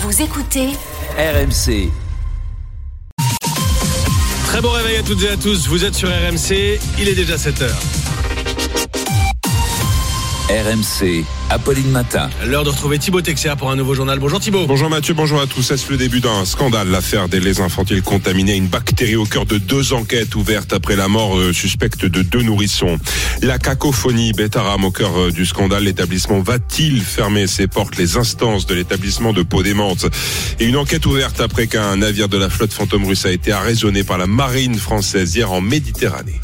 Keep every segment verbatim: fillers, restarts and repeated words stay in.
Vous écoutez R M C. Très bon réveil à toutes et à tous, vous êtes sur R M C, il est déjà sept heures. R M C, Apolline Matin. L'heure de retrouver Thibaut Texer pour un nouveau journal. Bonjour Thibaut. Bonjour Mathieu, bonjour à tous. Est-ce le début d'un scandale? L'affaire des laits infantiles contaminés, une bactérie au cœur de deux enquêtes ouvertes après la mort euh, suspecte de deux nourrissons. La cacophonie, Betaram au cœur euh, du scandale. L'établissement va-t-il fermer ses portes? Les instances de l'établissement de Pau-des-Mantes. Et une enquête ouverte après qu'un navire de la flotte fantôme russe a été arraisonné par la marine française hier en Méditerranée.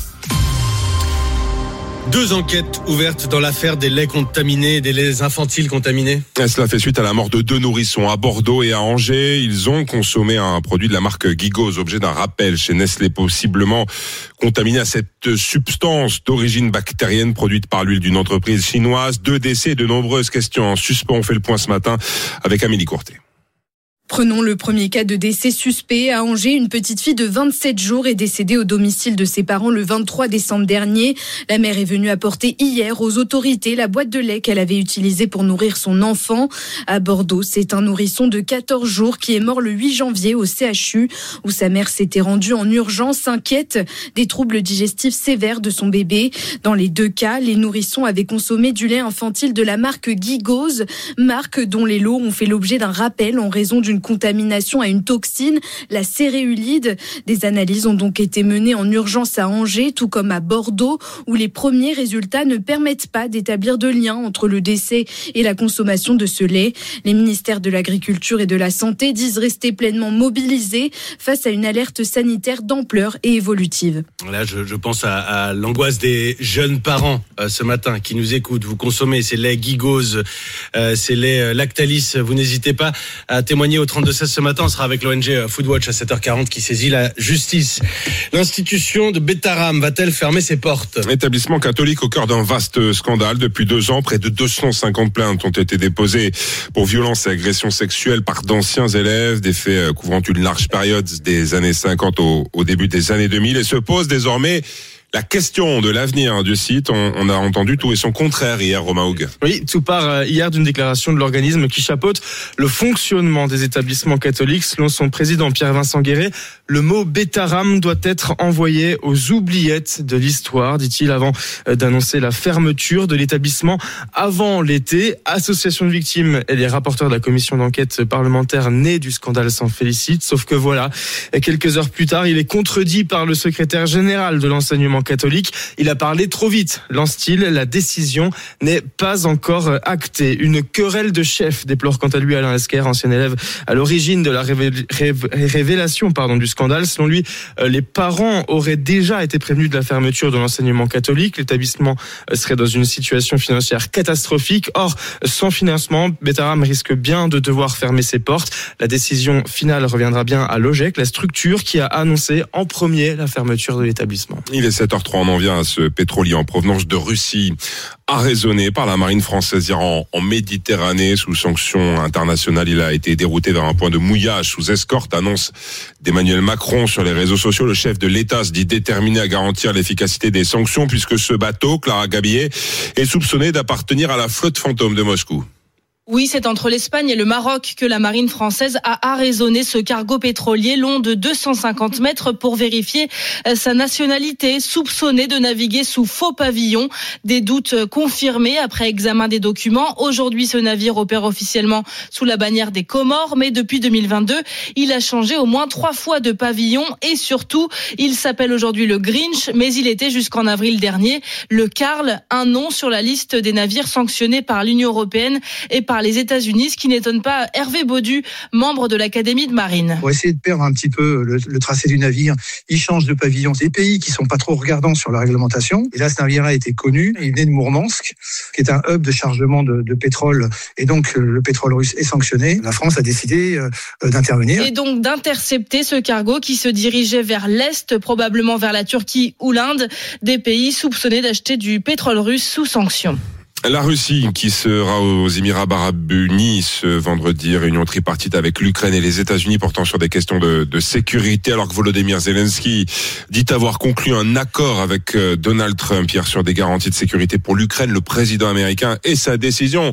Deux enquêtes ouvertes dans l'affaire des laits contaminés, des laits infantiles contaminés. Et cela fait suite à la mort de deux nourrissons à Bordeaux et à Angers. Ils ont consommé un produit de la marque Gigose, objet d'un rappel chez Nestlé, possiblement contaminé à cette substance d'origine bactérienne produite par l'huile d'une entreprise chinoise. Deux décès et de nombreuses questions en suspens. On fait le point ce matin avec Amélie Courtet. Prenons le premier cas de décès suspect. À Angers, une petite fille de vingt-sept jours est décédée au domicile de ses parents le vingt-trois décembre dernier. La mère est venue apporter hier aux autorités la boîte de lait qu'elle avait utilisée pour nourrir son enfant. À Bordeaux, c'est un nourrisson de quatorze jours qui est mort le huit janvier au C H U, où sa mère s'était rendue en urgence, inquiète des troubles digestifs sévères de son bébé. Dans les deux cas, les nourrissons avaient consommé du lait infantile de la marque Gigose, marque dont les lots ont fait l'objet d'un rappel en raison d'une contamination à une toxine, la céréulide. Des analyses ont donc été menées en urgence à Angers, tout comme à Bordeaux, où les premiers résultats ne permettent pas d'établir de lien entre le décès et la consommation de ce lait. Les ministères de l'Agriculture et de la Santé disent rester pleinement mobilisés face à une alerte sanitaire d'ampleur et évolutive. Là, je, je pense à, à l'angoisse des jeunes parents euh, ce matin qui nous écoutent. Vous consommez ces laits Gigose, euh, ces laits euh, Lactalis. Vous n'hésitez pas à témoigner au trente-deux seize ce matin. On sera avec l'O N G Foodwatch à sept heures quarante qui saisit la justice. L'institution de Betaram va-t-elle fermer ses portes? Établissement catholique au cœur d'un vaste scandale. Depuis deux ans, près de deux cent cinquante plaintes ont été déposées pour violences et agressions sexuelles par d'anciens élèves, des faits couvrant une large période des années cinquante au, au début des années deux mille, et se pose désormais la question de l'avenir du site. On, on a entendu tout et son contraire hier, Romain Hougue. Oui, tout part hier d'une déclaration de l'organisme qui chapeaute le fonctionnement des établissements catholiques. Selon son président Pierre-Vincent Guéret, le mot Betaram doit être envoyé aux oubliettes de l'histoire, dit-il, avant d'annoncer la fermeture de l'établissement avant l'été. Association de victimes et les rapporteurs de la commission d'enquête parlementaire née du scandale s'en félicitent. Sauf que voilà, quelques heures plus tard, il est contredit par le secrétaire général de l'enseignement catholique. Il a parlé trop vite, lance-t-il. La décision n'est pas encore actée. Une querelle de chefs déplore quant à lui Alain Esquer, ancien élève à l'origine de la révé- rév- révélation pardon, du scandale. Selon lui, les parents auraient déjà été prévenus de la fermeture de l'enseignement catholique. L'établissement serait dans une situation financière catastrophique. Or, sans financement, Betaram risque bien de devoir fermer ses portes. La décision finale reviendra bien à l'OGEC, la structure qui a annoncé en premier la fermeture de l'établissement. Il est sept heures trois, on en vient à ce pétrolier en provenance de Russie, arraisonné par la marine française hier en, en Méditerranée sous sanctions internationales. Il a été dérouté vers un point de mouillage sous escorte, annonce d'Emmanuel Macron sur les réseaux sociaux. Le chef de l'État se dit déterminé à garantir l'efficacité des sanctions puisque ce bateau, Clara Gabillet, est soupçonné d'appartenir à la flotte fantôme de Moscou. Oui, c'est entre l'Espagne et le Maroc que la marine française a arraisonné ce cargo pétrolier long de deux cent cinquante mètres pour vérifier sa nationalité, soupçonné de naviguer sous faux pavillon. Des doutes confirmés après examen des documents. Aujourd'hui, ce navire opère officiellement sous la bannière des Comores, mais depuis deux mille vingt-deux, il a changé au moins trois fois de pavillon et surtout, il s'appelle aujourd'hui le Grinch, mais il était jusqu'en avril dernier le Karl, un nom sur la liste des navires sanctionnés par l'Union européenne et par par les États-Unis, ce qui n'étonne pas Hervé Baudu, membre de l'Académie de marine. Pour essayer de perdre un petit peu le, le tracé du navire, ils changent de pavillon. C'est des pays qui sont pas trop regardants sur la réglementation. Et là, ce navire-là était connu. Il venait de Mourmansk, qui est un hub de chargement de, de pétrole. Et donc, le pétrole russe est sanctionné. La France a décidé euh, d'intervenir. Et donc d'intercepter ce cargo qui se dirigeait vers l'Est, probablement vers la Turquie ou l'Inde, des pays soupçonnés d'acheter du pétrole russe sous sanction. La Russie qui sera aux Émirats arabes unis ce vendredi, réunion tripartite avec l'Ukraine et les États-Unis portant sur des questions de, de sécurité, alors que Volodymyr Zelensky dit avoir conclu un accord avec Donald Trump hier sur des garanties de sécurité pour l'Ukraine. Le président américain et sa décision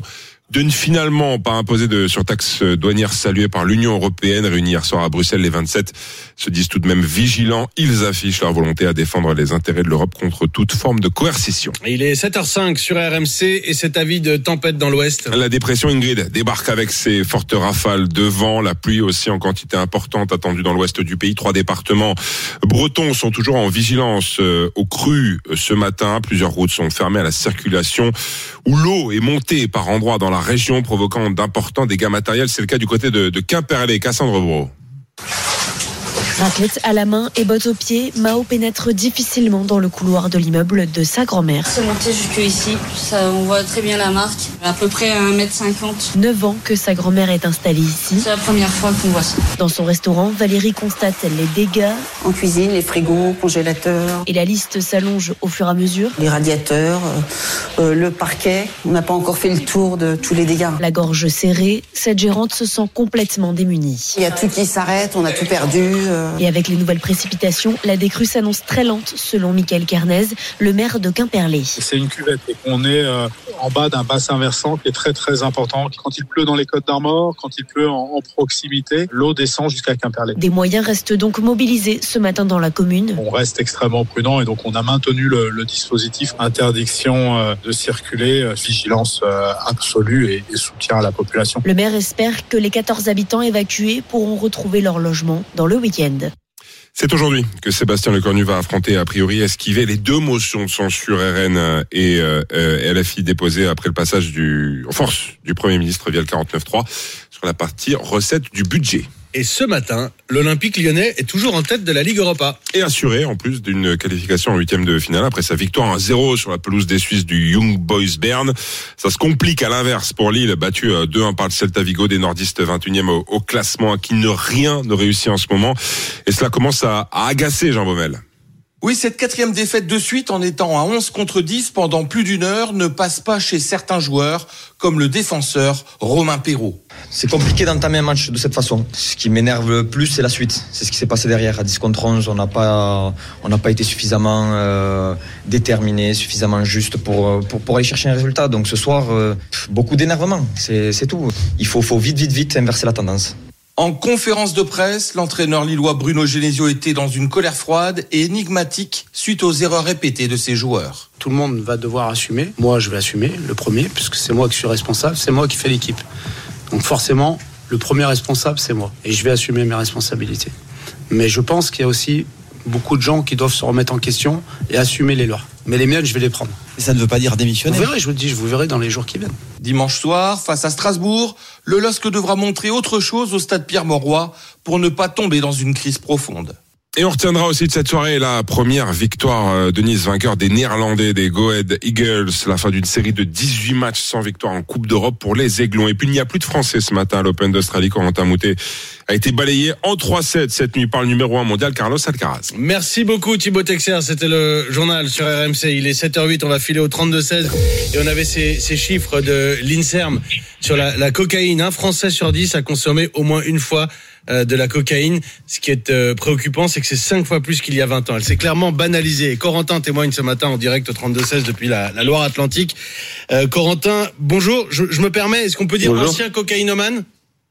de ne finalement pas imposer de surtaxe douanière saluée par l'Union européenne. Réunis hier soir à Bruxelles, les vingt-sept se disent tout de même vigilants. Ils affichent leur volonté à défendre les intérêts de l'Europe contre toute forme de coercition. Il est sept heures cinq sur R M C et cet avis de tempête dans l'ouest. La dépression Ingrid débarque avec ses fortes rafales de vent, la pluie aussi en quantité importante attendue dans l'ouest du pays. Trois départements bretons sont toujours en vigilance au cru ce matin. Plusieurs routes sont fermées à la circulation où l'eau est montée par endroits dans la région provoquant d'importants dégâts matériels. C'est le cas du côté de, de Quimperlé. Cassandre Bro. Raclette à la main et bottes aux pieds, Mao pénètre difficilement dans le couloir de l'immeuble de sa grand-mère. C'est monté jusqu'ici, ça, on voit très bien la marque, à peu près à un mètre cinquante. neuf ans que sa grand-mère est installée ici. C'est la première fois qu'on voit ça. Dans son restaurant, Valérie constate les dégâts. En cuisine, les frigos, congélateurs. Et la liste s'allonge au fur et à mesure. Les radiateurs, euh, le parquet. On n'a pas encore fait le tour de tous les dégâts. La gorge serrée, cette gérante se sent complètement démunie. Il y a tout qui s'arrête, on a tout perdu. Euh... Et avec les nouvelles précipitations, la décrue s'annonce très lente, selon Michael Kernez, le maire de Quimperlé. C'est une cuvette et on est euh, en bas d'un bassin versant qui est très très important. Quand il pleut dans les Côtes d'Armor, quand il pleut en, en proximité, l'eau descend jusqu'à Quimperlé. Des moyens restent donc mobilisés ce matin dans la commune. On reste extrêmement prudent et donc on a maintenu le, le dispositif interdiction euh, de circuler, euh, vigilance euh, absolue et, et soutien à la population. Le maire espère que les quatorze habitants évacués pourront retrouver leur logement dans le week-end. C'est aujourd'hui que Sébastien Lecornu va affronter, a priori, esquiver les deux motions de censure R N et euh, L F I déposées après le passage du, en force du Premier ministre via le quarante-neuf trois sur la partie recette du budget. Et ce matin, l'Olympique lyonnais est toujours en tête de la Ligue Europa. Et assuré, en plus, d'une qualification en huitième de finale après sa victoire un zéro sur la pelouse des Suisses du Young Boys Bern. Ça se complique à l'inverse pour Lille, battu deux un par le Celta Vigo, des nordistes vingt et unième au, au classement, à qui ne rien ne réussit en ce moment. Et cela commence à, à agacer Jean Baumel. Oui, cette quatrième défaite de suite en étant à onze contre dix pendant plus d'une heure ne passe pas chez certains joueurs, comme le défenseur Romain Perrault. C'est compliqué d'entamer un match de cette façon. Ce qui m'énerve le plus, c'est la suite. C'est ce qui s'est passé derrière. À dix contre onze, on n'a pas, on n'a pas été suffisamment euh, déterminé, suffisamment juste pour, pour, pour aller chercher un résultat. Donc ce soir, euh, beaucoup d'énervement. C'est, c'est tout. Il faut, faut vite, vite, vite inverser la tendance. En conférence de presse, l'entraîneur lillois Bruno Genesio était dans une colère froide et énigmatique suite aux erreurs répétées de ses joueurs. Tout le monde va devoir assumer. Moi, je vais assumer le premier, puisque c'est moi qui suis responsable, c'est moi qui fais l'équipe. Donc forcément, le premier responsable, c'est moi. Et je vais assumer mes responsabilités. Mais je pense qu'il y a aussi beaucoup de gens qui doivent se remettre en question et assumer les leurs. Mais les miennes, je vais les prendre. Et ça ne veut pas dire démissionner. Vous verrez, je vous le dis, je vous verrai dans les jours qui viennent. Dimanche soir, face à Strasbourg, le L O S C devra montrer autre chose au stade Pierre-Mauroy pour ne pas tomber dans une crise profonde. Et on retiendra aussi de cette soirée la première victoire de Nice, vainqueur des Néerlandais, des Go Ahead Eagles, la fin d'une série de dix-huit matchs sans victoire en Coupe d'Europe pour les Aiglons. Et puis il n'y a plus de Français ce matin à l'Open d'Australie. Corentin Moutet a été balayé en trois sept cette nuit par le numéro un mondial Carlos Alcaraz. Merci beaucoup Thibaut Texer, c'était le journal sur R M C. Il est sept heures huit, on va filer au trente-deux seize et on avait ces, ces chiffres de l'INSERM sur la, la cocaïne. Un Français sur dix a consommé au moins une fois euh, de la cocaïne. Ce qui est euh, préoccupant, c'est que c'est cinq fois plus qu'il y a vingt ans. Elle s'est clairement banalisée. Et Corentin témoigne ce matin en direct au trente-deux seize depuis la, la Loire-Atlantique. Euh, Corentin, bonjour. Je, je me permets, est-ce qu'on peut dire bonjour. Ancien cocaïnomane ?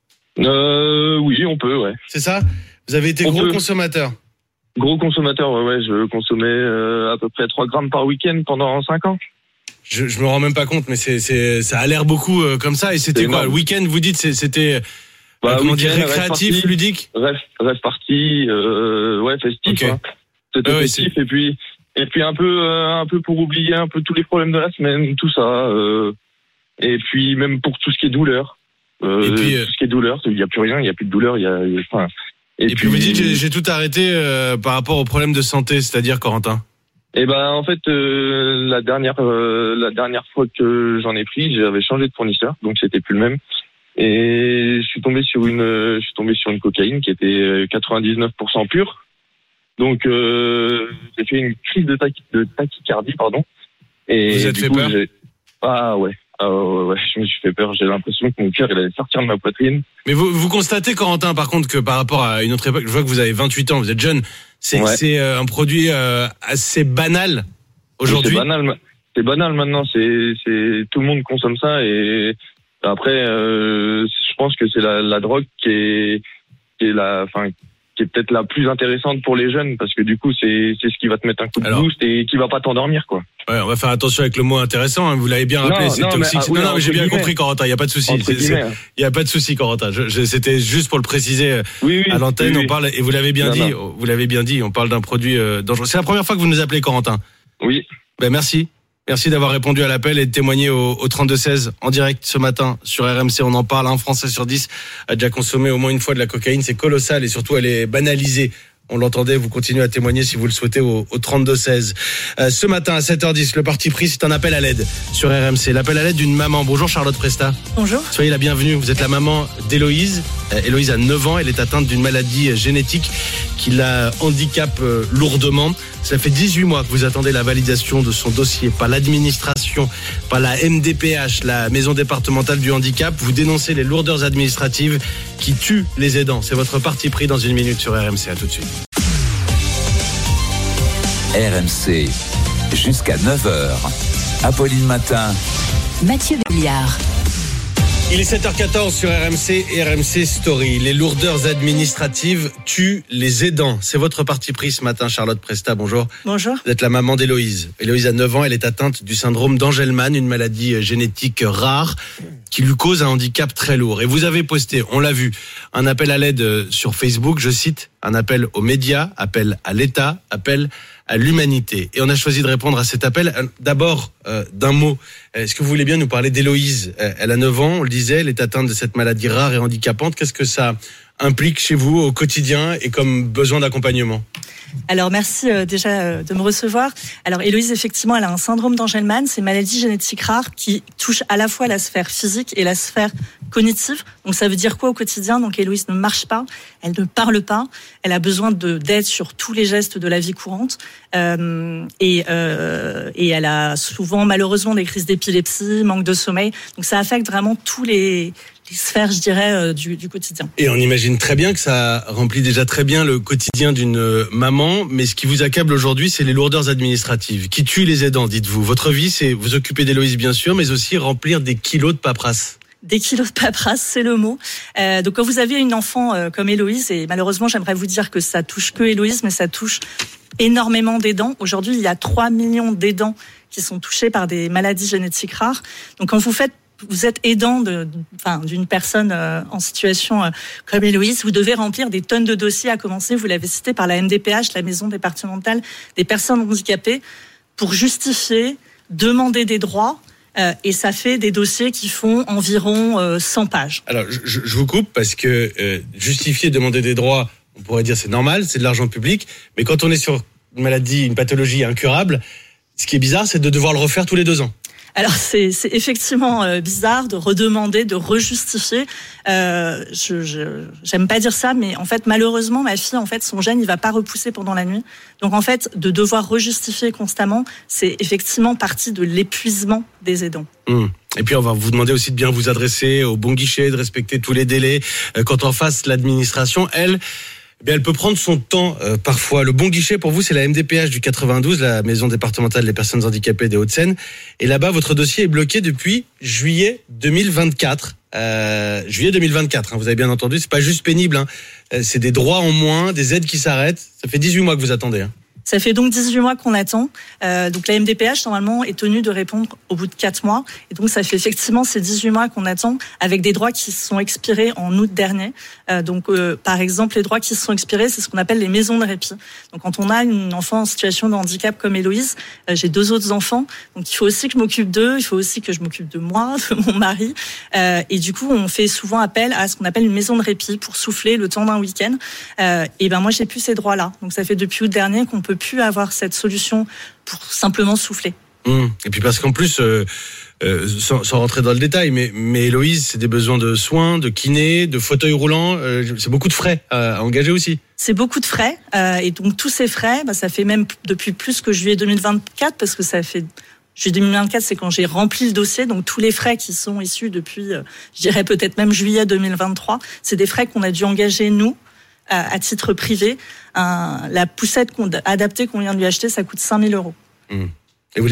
Euh, oui, on peut, ouais. C'est ça ? Vous avez été on gros peut. consommateur ? Gros consommateur, ouais, ouais. Je consommais euh, à peu près trois grammes par week-end pendant cinq ans. Je, je me rends même pas compte, mais c'est, c'est, ça a l'air beaucoup euh, comme ça. Et c'était c'est quoi, énorme. Le week-end, vous dites, c'était, bah, euh, comment dire, récréatif, rêve ludique? Rêve, rêve party, euh, ouais, festif, okay. hein. C'était euh, festif, ouais, et puis, et puis un peu, euh, un peu pour oublier un peu tous les problèmes de la semaine, tout ça, euh, et puis même pour tout ce qui est douleur. Euh, et puis, tout ce qui est douleur, il n'y a plus rien, il n'y a plus de douleur, il y a, il y a enfin, et, et puis, puis vous dites, j'ai, j'ai tout arrêté euh, par rapport aux problèmes de santé, c'est-à-dire, Corentin? Eh ben, en fait, euh, la dernière, euh, la dernière fois que j'en ai pris, j'avais changé de fournisseur, donc c'était plus le même. Et je suis tombé sur une, je suis tombé sur une cocaïne qui était quatre-vingt-dix-neuf pour cent pure. Donc, euh, j'ai fait une crise de, tachy, de tachycardie, pardon. Et vous êtes du fait coup, peur? J'ai... Ah ouais. Ah ouais, ouais, je me suis fait peur. J'ai l'impression que mon cœur il allait sortir de ma poitrine. Mais vous, vous constatez, Corentin, par contre, que par rapport à une autre époque, je vois que vous avez vingt-huit ans, vous êtes jeune. C'est, ouais. c'est un produit euh, assez banal aujourd'hui. C'est banal, c'est banal maintenant. C'est, c'est tout le monde consomme ça et Après, euh, je pense que c'est la, la drogue qui est, qui est la, enfin, qui est peut-être la plus intéressante pour les jeunes, parce que du coup, c'est, c'est ce qui va te mettre un coup de Alors, boost et qui va pas t'endormir, quoi. Ouais, on va faire attention avec le mot intéressant. Hein, vous l'avez bien rappelé, Non, c'est non, toxique. mais, ah, oui, non, non, mais j'ai bien guillemets. compris, Corentin. Il y a pas de souci. Il y a pas de souci, Corentin. Je, je, c'était juste pour le préciser oui, oui, à l'antenne. Oui, oui. On parle, et vous l'avez bien non, dit. Non. Vous l'avez bien dit. On parle d'un produit euh, dangereux. C'est la première fois que vous nous appelez, Corentin. Oui. Ben merci. Merci d'avoir répondu à l'appel et de témoigner au, au trente-deux seize en direct ce matin sur R M C. On en parle. Un Français sur dix a déjà consommé au moins une fois de la cocaïne. C'est colossal et surtout elle est banalisée. On l'entendait, vous continuez à témoigner si vous le souhaitez au, au trente-deux seize. Euh, ce matin à sept heures dix, le parti pris, c'est un appel à l'aide sur R M C. L'appel à l'aide d'une maman. Bonjour Charlotte Presta. Bonjour. Soyez la bienvenue. Vous êtes la maman d'Héloïse. Euh, Héloïse a neuf ans. Elle est atteinte d'une maladie génétique qui la handicape euh, lourdement. Ça fait dix-huit mois que vous attendez la validation de son dossier par l'administration, par la M D P H, la Maison départementale du handicap. Vous dénoncez les lourdeurs administratives qui tuent les aidants. C'est votre parti pris dans une minute sur R M C. À tout de suite. R M C, jusqu'à neuf heures. Apolline Matin. Mathieu Béliard. Il est sept heures quatorze sur R M C et R M C Story. Les lourdeurs administratives tuent les aidants. C'est votre parti pris ce matin, Charlotte Presta. Bonjour. Bonjour. Vous êtes la maman d'Héloïse. Héloïse a neuf ans. Elle est atteinte du syndrome d'Angelman, une maladie génétique rare qui lui cause un handicap très lourd. Et vous avez posté, on l'a vu, un appel à l'aide sur Facebook. Je cite, un appel aux médias, appel à l'État, appel à l'humanité. Et on a choisi de répondre à cet appel. D'abord, euh, d'un mot. Est-ce que vous voulez bien nous parler d'Héloïse ? Elle a neuf ans, on le disait, elle est atteinte de cette maladie rare et handicapante. Qu'est-ce que ça implique chez vous au quotidien et comme besoin d'accompagnement ? Alors merci euh, déjà euh, de me recevoir. Alors Héloïse, effectivement, elle a un syndrome d'Angelman, c'est une maladie génétique rare qui touche à la fois la sphère physique et la sphère cognitive. Donc ça veut dire quoi au quotidien ? Donc Héloïse ne marche pas, elle ne parle pas, elle a besoin de d'aide sur tous les gestes de la vie courante euh, et euh, et elle a souvent malheureusement des crises d'épilepsie, manque de sommeil. Donc ça affecte vraiment tous les les sphères, je dirais, euh, du, du quotidien. Et on imagine très bien que ça remplit déjà très bien le quotidien d'une maman, mais ce qui vous accable aujourd'hui, c'est les lourdeurs administratives qui tuent les aidants, dites-vous. Votre vie, c'est vous occuper d'Héloïse, bien sûr, mais aussi remplir des kilos de paperasse. Des kilos de paperasse, c'est le mot. Euh, donc quand vous avez une enfant euh, comme Héloïse, et malheureusement, j'aimerais vous dire que ça touche que Héloïse, mais ça touche énormément d'aidants. Aujourd'hui, il y a trois millions d'aidants qui sont touchés par des maladies génétiques rares. Donc quand vous faites vous êtes aidant de, enfin, d'une personne euh, en situation euh, comme Héloïse, vous devez remplir des tonnes de dossiers, à commencer, vous l'avez cité, par la M D P H, la Maison départementale des personnes handicapées, pour justifier, demander des droits, euh, et ça fait des dossiers qui font environ euh, cent pages. Alors, je, je vous coupe parce que euh, justifier, demander des droits, on pourrait dire c'est normal, c'est de l'argent public, mais quand on est sur une maladie, une pathologie incurable, ce qui est bizarre, c'est de devoir le refaire tous les deux ans. Alors c'est, c'est effectivement euh, bizarre de redemander, de rejustifier. Euh, je, je j'aime pas dire ça, mais en fait malheureusement ma fille, en fait son gène il va pas repousser pendant la nuit. Donc en fait de devoir rejustifier constamment, c'est effectivement partie de l'épuisement des aidants. Mmh. Et puis on va vous demander aussi de bien vous adresser au bon guichet, de respecter tous les délais. Quand en face l'administration, elle. Eh bien, elle peut prendre son temps euh, parfois. Le bon guichet pour vous, c'est la M D P H du quatre-vingt-douze, la Maison départementale des personnes handicapées des Hauts-de-Seine. Et là-bas, votre dossier est bloqué depuis juillet deux mille vingt-quatre. Euh, juillet deux mille vingt-quatre, hein, vous avez bien entendu. C'est pas juste pénible, hein. C'est des droits en moins, des aides qui s'arrêtent. Ça fait dix-huit mois que vous attendez. Hein. Ça fait donc dix-huit mois qu'on attend. Euh, donc la M D P H, normalement, est tenue de répondre au bout de quatre mois. Et donc ça fait effectivement ces dix-huit mois qu'on attend, avec des droits qui sont expirés en août dernier. Euh, donc euh, par exemple, les droits qui sont expirés, c'est ce qu'on appelle les maisons de répit. Donc quand on a une enfant en situation de handicap comme Héloïse, euh, j'ai deux autres enfants, donc il faut aussi que je m'occupe d'eux, il faut aussi que je m'occupe de moi, de mon mari. Euh, et du coup, on fait souvent appel à ce qu'on appelle une maison de répit pour souffler le temps d'un week-end. Euh, et ben moi, j'ai plus ces droits-là. Donc ça fait depuis août dernier qu'on peut plus avoir cette solution pour simplement souffler. Mmh. Et puis parce qu'en plus, euh, euh, sans, sans rentrer dans le détail, mais, mais Héloïse, c'est des besoins de soins, de kiné, de fauteuil roulant, euh, c'est beaucoup de frais à, à engager aussi. C'est beaucoup de frais, euh, et donc tous ces frais, bah, ça fait même depuis plus que juillet deux mille vingt-quatre, parce que ça fait... Juillet deux mille vingt-quatre, c'est quand j'ai rempli le dossier, donc tous les frais qui sont issus depuis, euh, je dirais peut-être même juillet deux mille vingt-trois, c'est des frais qu'on a dû engager nous, à titre privé. Un, la poussette qu'on, adaptée qu'on vient de lui acheter, ça coûte cinq mille euros. Mmh. Et vous les avez avancés ?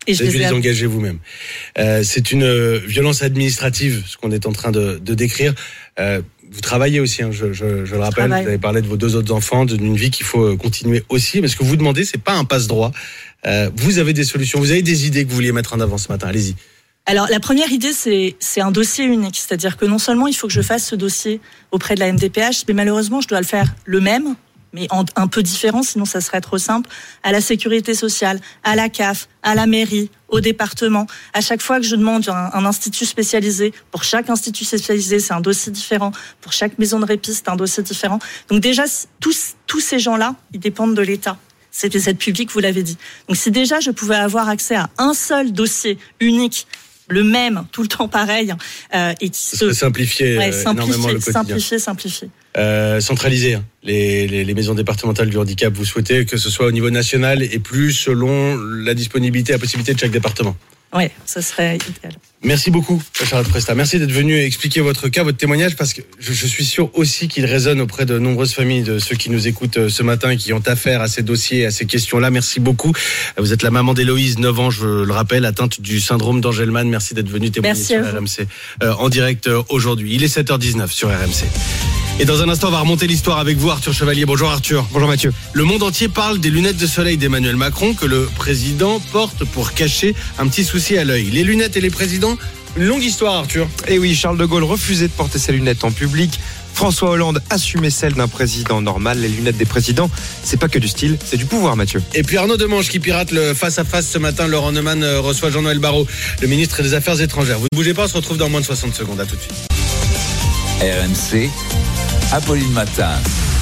Et je vous avez les dû ai les engager vous-même. Euh, c'est une euh, violence administrative, ce qu'on est en train de, de décrire. Euh, vous travaillez aussi, hein, je, je, je le rappelle. Travaille. Vous avez parlé de vos deux autres enfants, d'une vie qu'il faut continuer aussi. Mais ce que vous demandez, c'est pas un passe-droit. Euh, vous avez des solutions, vous avez des idées que vous vouliez mettre en avant ce matin. Allez-y. Alors, la première idée, c'est, c'est un dossier unique. C'est-à-dire que non seulement il faut que je fasse ce dossier auprès de la M D P H, mais malheureusement, je dois le faire le même, mais en, un peu différent, sinon ça serait trop simple, à la sécurité sociale, à la C A F, à la mairie, au département. À chaque fois que je demande un, un institut spécialisé, pour chaque institut spécialisé, c'est un dossier différent. Pour chaque maison de répit, c'est un dossier différent. Donc déjà, tous, tous ces gens-là, ils dépendent de l'État. C'est des aides publiques, vous l'avez dit. Donc si déjà je pouvais avoir accès à un seul dossier unique, le même, tout le temps pareil, euh, et qui se simplifier ouais, euh, énormément le quotidien. Simplifier, simplifier. Euh, centraliser hein, les, les, les maisons départementales du handicap. Vous souhaitez que ce soit au niveau national et plus selon la disponibilité, la possibilité de chaque département. Oui, ça serait idéal. Merci beaucoup, Charlotte Presta. Merci d'être venue expliquer votre cas, votre témoignage, parce que je, je suis sûr aussi qu'il résonne auprès de nombreuses familles, de ceux qui nous écoutent ce matin, qui ont affaire à ces dossiers, à ces questions-là. Merci beaucoup. Vous êtes la maman d'Héloïse, neuf ans, je le rappelle, atteinte du syndrome d'Angelman. Merci d'être venue témoigner Merci sur R M C euh, en direct euh, aujourd'hui. Il est sept heures dix-neuf sur R M C. Et dans un instant, on va remonter l'histoire avec vous, Arthur Chevalier. Bonjour Arthur. Bonjour Mathieu. Le monde entier parle des lunettes de soleil d'Emmanuel Macron que le président porte pour cacher un petit souci à l'œil. Les lunettes et les présidents, une longue histoire Arthur. Et oui, Charles de Gaulle refusait de porter ses lunettes en public. François Hollande assumait celle d'un président normal. Les lunettes des présidents, c'est pas que du style, c'est du pouvoir, Mathieu. Et puis Arnaud Demange qui pirate le face-à-face ce matin. Laurent Neumann reçoit Jean-Noël Barrot, le ministre des Affaires étrangères. Vous ne bougez pas, on se retrouve dans moins de soixante secondes. À tout de suite. R M C, Apolline Matin.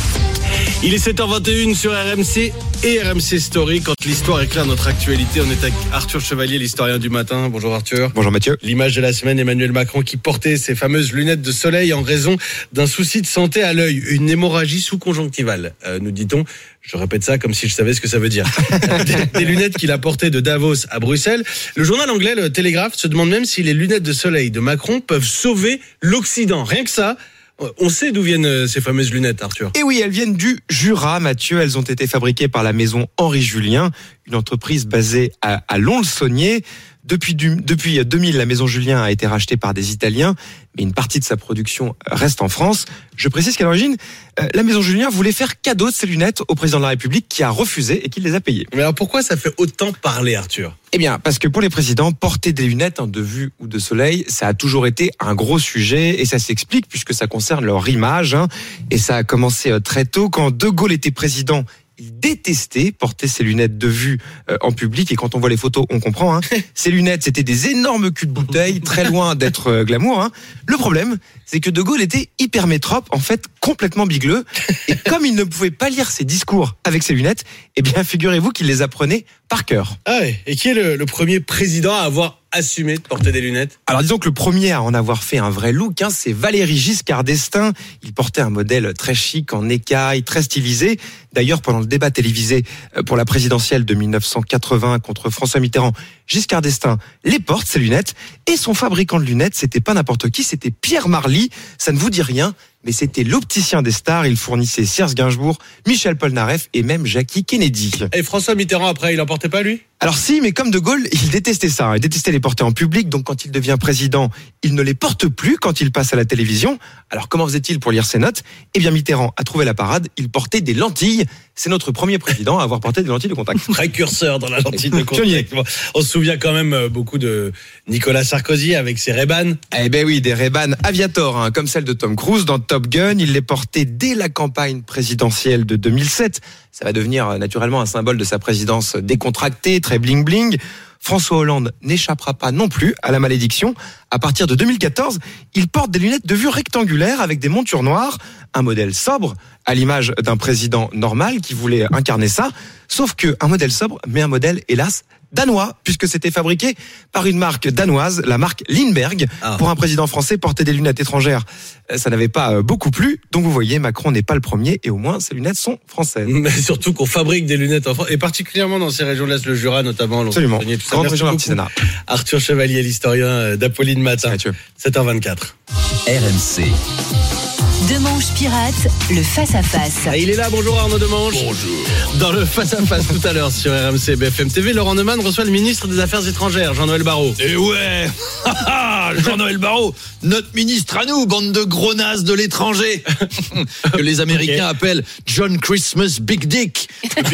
Il est sept heures vingt et une sur R M C et R M C Story. Quand l'histoire éclaire notre actualité, on est avec Arthur Chevalier, l'historien du matin. Bonjour Arthur. Bonjour Mathieu. L'image de la semaine, Emmanuel Macron qui portait ses fameuses lunettes de soleil en raison d'un souci de santé à l'œil, une hémorragie sous-conjonctivale, euh, nous dit-on. Je répète ça comme si je savais ce que ça veut dire. des, des lunettes qu'il a portées de Davos à Bruxelles. Le journal anglais, le Télégraphe, se demande même si les lunettes de soleil de Macron peuvent sauver l'Occident. Rien que ça. On sait d'où viennent ces fameuses lunettes, Arthur. Et oui, elles viennent du Jura, Mathieu. Elles ont été fabriquées par la maison Henri Julien, une entreprise basée à, à Lons-le-Saunier. Depuis, du, depuis deux mille, la maison Julien a été rachetée par des Italiens, mais une partie de sa production reste en France. Je précise qu'à l'origine, la maison Julien voulait faire cadeau de ses lunettes au président de la République qui a refusé et qui les a payées. Mais alors pourquoi ça fait autant parler, Arthur ? Eh bien, parce que pour les présidents, porter des lunettes de vue ou de soleil, ça a toujours été un gros sujet et ça s'explique puisque ça concerne leur image. Hein, et ça a commencé très tôt quand De Gaulle était président. Il détestait porter ses lunettes de vue euh, en public et quand on voit les photos, on comprend. Hein. Ces lunettes, c'était des énormes culs de bouteille, très loin d'être euh, glamour. Hein. Le problème, c'est que De Gaulle était hyper métrope, en fait complètement bigleux. Et comme il ne pouvait pas lire ses discours avec ses lunettes, eh bien figurez-vous qu'il les apprenait par cœur. Ah ouais. Et qui est le, le premier président à avoir assumé de porter des lunettes ? Alors disons que le premier à en avoir fait un vrai look, hein, c'est Valéry Giscard d'Estaing. Il portait un modèle très chic, en écaille, très stylisé. D'ailleurs, pendant le débat télévisé pour la présidentielle de mille neuf cent quatre-vingts contre François Mitterrand, Giscard d'Estaing les porte, ses lunettes. Et son fabricant de lunettes, c'était pas n'importe qui, c'était Pierre Marly. Ça ne vous dit rien, mais c'était l'opticien des stars. Il fournissait Serge Gainsbourg, Michel Polnareff et même Jackie Kennedy. Et François Mitterrand, après, il en portait pas, lui ? Alors si, mais comme De Gaulle, il détestait ça. Il détestait les porter en public, donc quand il devient président, il ne les porte plus quand il passe à la télévision. Alors comment faisait-il pour lire ses notes ? Eh bien Mitterrand a trouvé la parade, il portait des lentilles. C'est notre premier président à avoir porté des lentilles de contact. Précurseur dans la lentille de contact. On se souvient quand même beaucoup de Nicolas Sarkozy avec ses Ray-Ban. Eh ben oui, des Ray-Ban Aviator, hein, comme celle de Tom Cruise dans Top Gun. Il les portait dès la campagne présidentielle de deux mille sept. Ça va devenir naturellement un symbole de sa présidence décontractée, très bling-bling. François Hollande n'échappera pas non plus à la malédiction. À partir de deux mille quatorze, il porte des lunettes de vue rectangulaires avec des montures noires, un modèle sobre, à l'image d'un président normal qui voulait incarner ça. Sauf que un modèle sobre, mais un modèle, hélas, danois, puisque c'était fabriqué par une marque danoise, la marque Lindbergh. Ah. Pour un président français, porter des lunettes étrangères, ça n'avait pas beaucoup plu. Donc vous voyez, Macron n'est pas le premier, et au moins ses lunettes sont françaises. Mais surtout qu'on fabrique des lunettes en France, et particulièrement dans ces régions de l'Est, le Jura notamment. Absolument, grande région d'artisanat. Arthur Chevalier, l'historien d'Apolline Matin, sept heures vingt-quatre. R M C. Demanche Pirate, le face-à-face. Ah, il est là, bonjour Arnaud Demanche. Bonjour. Dans le face-à-face tout à l'heure sur R M C B F M T V, Laurent Neumann reçoit le ministre des Affaires étrangères, Jean-Noël Barrot. Et ouais, Jean-Noël Barrot, notre ministre à nous, bande de gros nazes de l'étranger, que les Américains okay. appellent John Christmas Big Dick. Depuis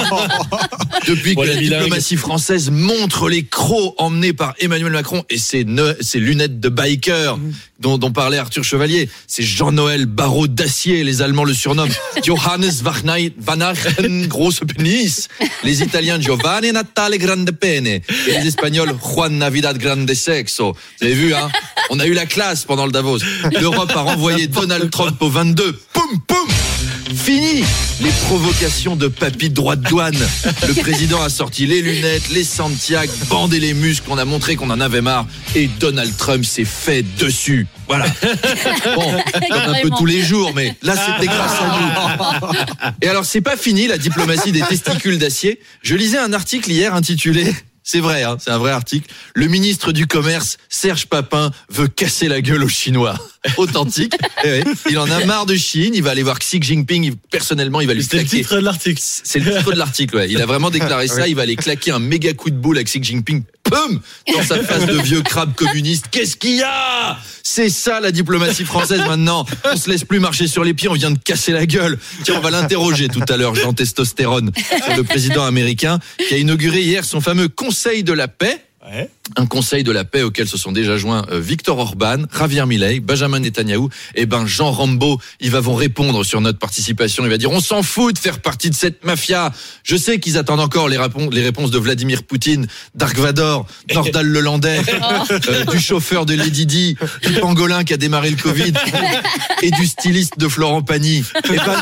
que, depuis bon, que la bilingue. diplomatie française montre les crocs emmenés par Emmanuel Macron et ses, ne, ses lunettes de biker mmh. dont, dont parlait Arthur Chevalier, c'est Jean-Noël Barrot d'acier, les Allemands le surnomment Johannes Vanachen, grosse pénis, les Italiens Giovanni Natale Grande Pene, et les Espagnols Juan Navidad Grande Sexo. Vous avez vu, hein? On a eu la classe pendant le Davos. L'Europe a renvoyé Donald Trump au vingt-deux. Poum, poum! Fini les provocations de papy de droit de douane. Le président a sorti les lunettes, les Santiago, bandé les muscles, on a montré qu'on en avait marre et Donald Trump s'est fait dessus. Voilà. Bon, comme un peu tous les jours, mais là c'était grâce à nous. Et alors c'est pas fini la diplomatie des testicules d'acier. Je lisais un article hier intitulé... C'est vrai, hein, c'est un vrai article. Le ministre du Commerce, Serge Papin, veut casser la gueule aux Chinois. Authentique. Eh ouais. Il en a marre de Chine. Il va aller voir Xi Jinping. Il, personnellement, il va lui C'était claquer. C'est le titre de l'article. C'est le titre de l'article, ouais. Il a vraiment déclaré ça. Il va aller claquer un méga coup de boule à Xi Jinping. Pum! Dans sa face de vieux crabe communiste. Qu'est-ce qu'il y a? C'est ça, la diplomatie française maintenant. On se laisse plus marcher sur les pieds. On vient de casser la gueule. Tiens, on va l'interroger tout à l'heure, Jean Testostérone, sur le président américain qui a inauguré hier son fameux Conseil de la paix. Ouais. Un conseil de la paix auquel se sont déjà joints euh, Viktor Orban, Javier Milei, Benjamin Netanyahou et ben Jean Rambo. Ils vont répondre sur notre participation. Il va dire on s'en fout de faire partie de cette mafia. Je sais qu'ils attendent encore les, répons- les réponses de Vladimir Poutine, Dark Vador, Nordal Lelandais, euh, du chauffeur de Lady Di, du pangolin qui a démarré le Covid et du styliste de Florent Pagny. Et ben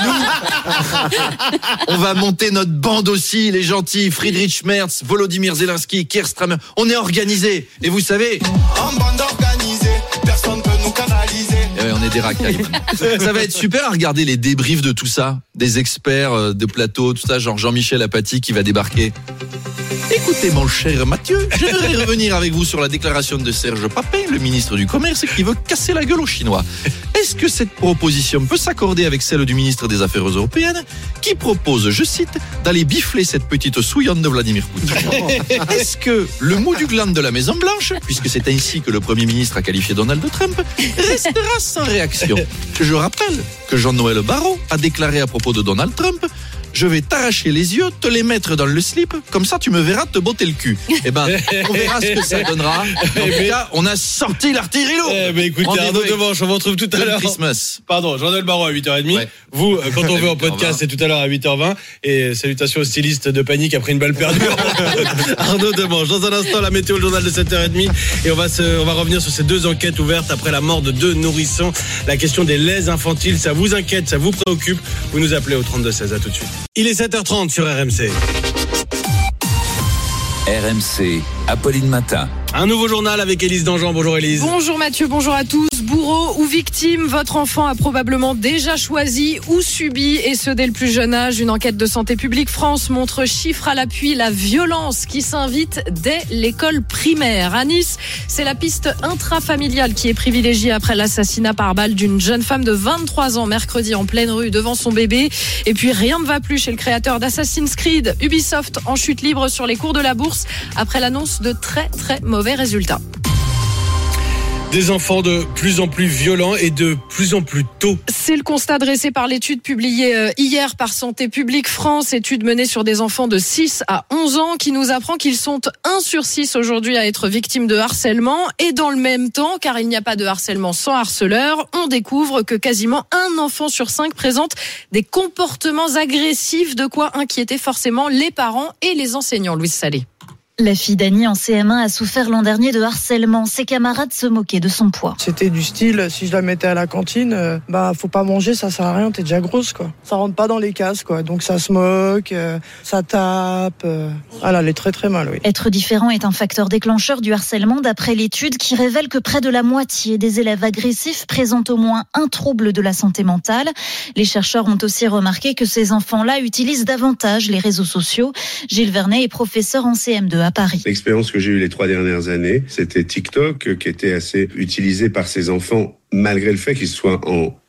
nous, on va monter notre bande aussi, les gentils, Friedrich Merz, Volodymyr Zelensky, Keir Starmer. On est organisé. Et vous savez, en bande organisée, personne peut nous canaliser. Et ouais, on est des racailles. Ça va être super à regarder les débriefs de tout ça, des experts de plateau, tout ça, genre Jean-Michel Apathy qui va débarquer. Écoutez mon cher Mathieu, je voudrais revenir avec vous sur la déclaration de Serge Papin, le ministre du Commerce, qui veut casser la gueule aux Chinois. Est-ce que cette proposition peut s'accorder avec celle du ministre des Affaires européennes, qui propose, je cite, d'aller bifler cette petite souillonne de Vladimir Poutine? Est-ce que le mot du gland de la Maison Blanche, puisque c'est ainsi que le Premier ministre a qualifié Donald Trump, restera sans réaction? Je rappelle que Jean-Noël Barrot a déclaré à propos de Donald Trump: je vais t'arracher les yeux, te les mettre dans le slip, comme ça tu me verras te botter le cul. Eh ben, on verra ce que ça donnera. En tout cas, on a sorti l'artillerie lourde. Eh ben, écoutez, Arnaud Demanche, on vous retrouve tout à l'heure. Christmas. Pardon, Jean-Noël Barrot à huit heures trente. Ouais. Vous, quand on veut en podcast, c'est tout à l'heure à huit heures vingt. Et salutations au styliste de Panique après une balle perdue. Arnaud Demanche. Dans un instant, la météo, le journal de sept heures trente. Et on va se, on va revenir sur ces deux enquêtes ouvertes après la mort de deux nourrissons. La question des laits infantiles, ça vous inquiète, ça vous préoccupe. Vous nous appelez au trente-deux seize. À tout de suite. Il est sept heures trente sur R M C. R M C, Apolline Matin. Un nouveau journal avec Élise Dangean. Bonjour Élise. Bonjour Mathieu, bonjour à tous. Bourreau ou victime, votre enfant a probablement déjà choisi ou subi, et ce dès le plus jeune âge. Une enquête de Santé publique France montre chiffre à l'appui la violence qui s'invite dès l'école primaire. À Nice, c'est la piste intrafamiliale qui est privilégiée après l'assassinat par balle d'une jeune femme de vingt-trois ans mercredi en pleine rue devant son bébé. Et puis rien ne va plus chez le créateur d'Assassin's Creed. Ubisoft en chute libre sur les cours de la bourse après l'annonce de très très mauvais résultats. Des enfants de plus en plus violents et de plus en plus tôt. C'est le constat dressé par l'étude publiée hier par Santé publique France, étude menée sur des enfants de six à onze ans, qui nous apprend qu'ils sont un sur six aujourd'hui à être victimes de harcèlement. Et dans le même temps, car il n'y a pas de harcèlement sans harceleur, on découvre que quasiment un enfant sur cinq présente des comportements agressifs, de quoi inquiéter forcément les parents et les enseignants. Louise Salé. La fille d'Annie en C M un a souffert l'an dernier de harcèlement. Ses camarades se moquaient de son poids. C'était du style, si je la mettais à la cantine, euh, bah faut pas manger, ça sert à rien, t'es déjà grosse quoi. Ça rentre pas dans les cases quoi, donc ça se moque, euh, ça tape. Euh... Ah là, elle est très très mal, oui. Être différent est un facteur déclencheur du harcèlement d'après l'étude qui révèle que près de la moitié des élèves agressifs présentent au moins un trouble de la santé mentale. Les chercheurs ont aussi remarqué que ces enfants-là utilisent davantage les réseaux sociaux. Gilles Vernet est professeur en C M deux à Paris. L'expérience que j'ai eue les trois dernières années, c'était TikTok qui était assez utilisé par ces enfants malgré le fait qu'ils soient en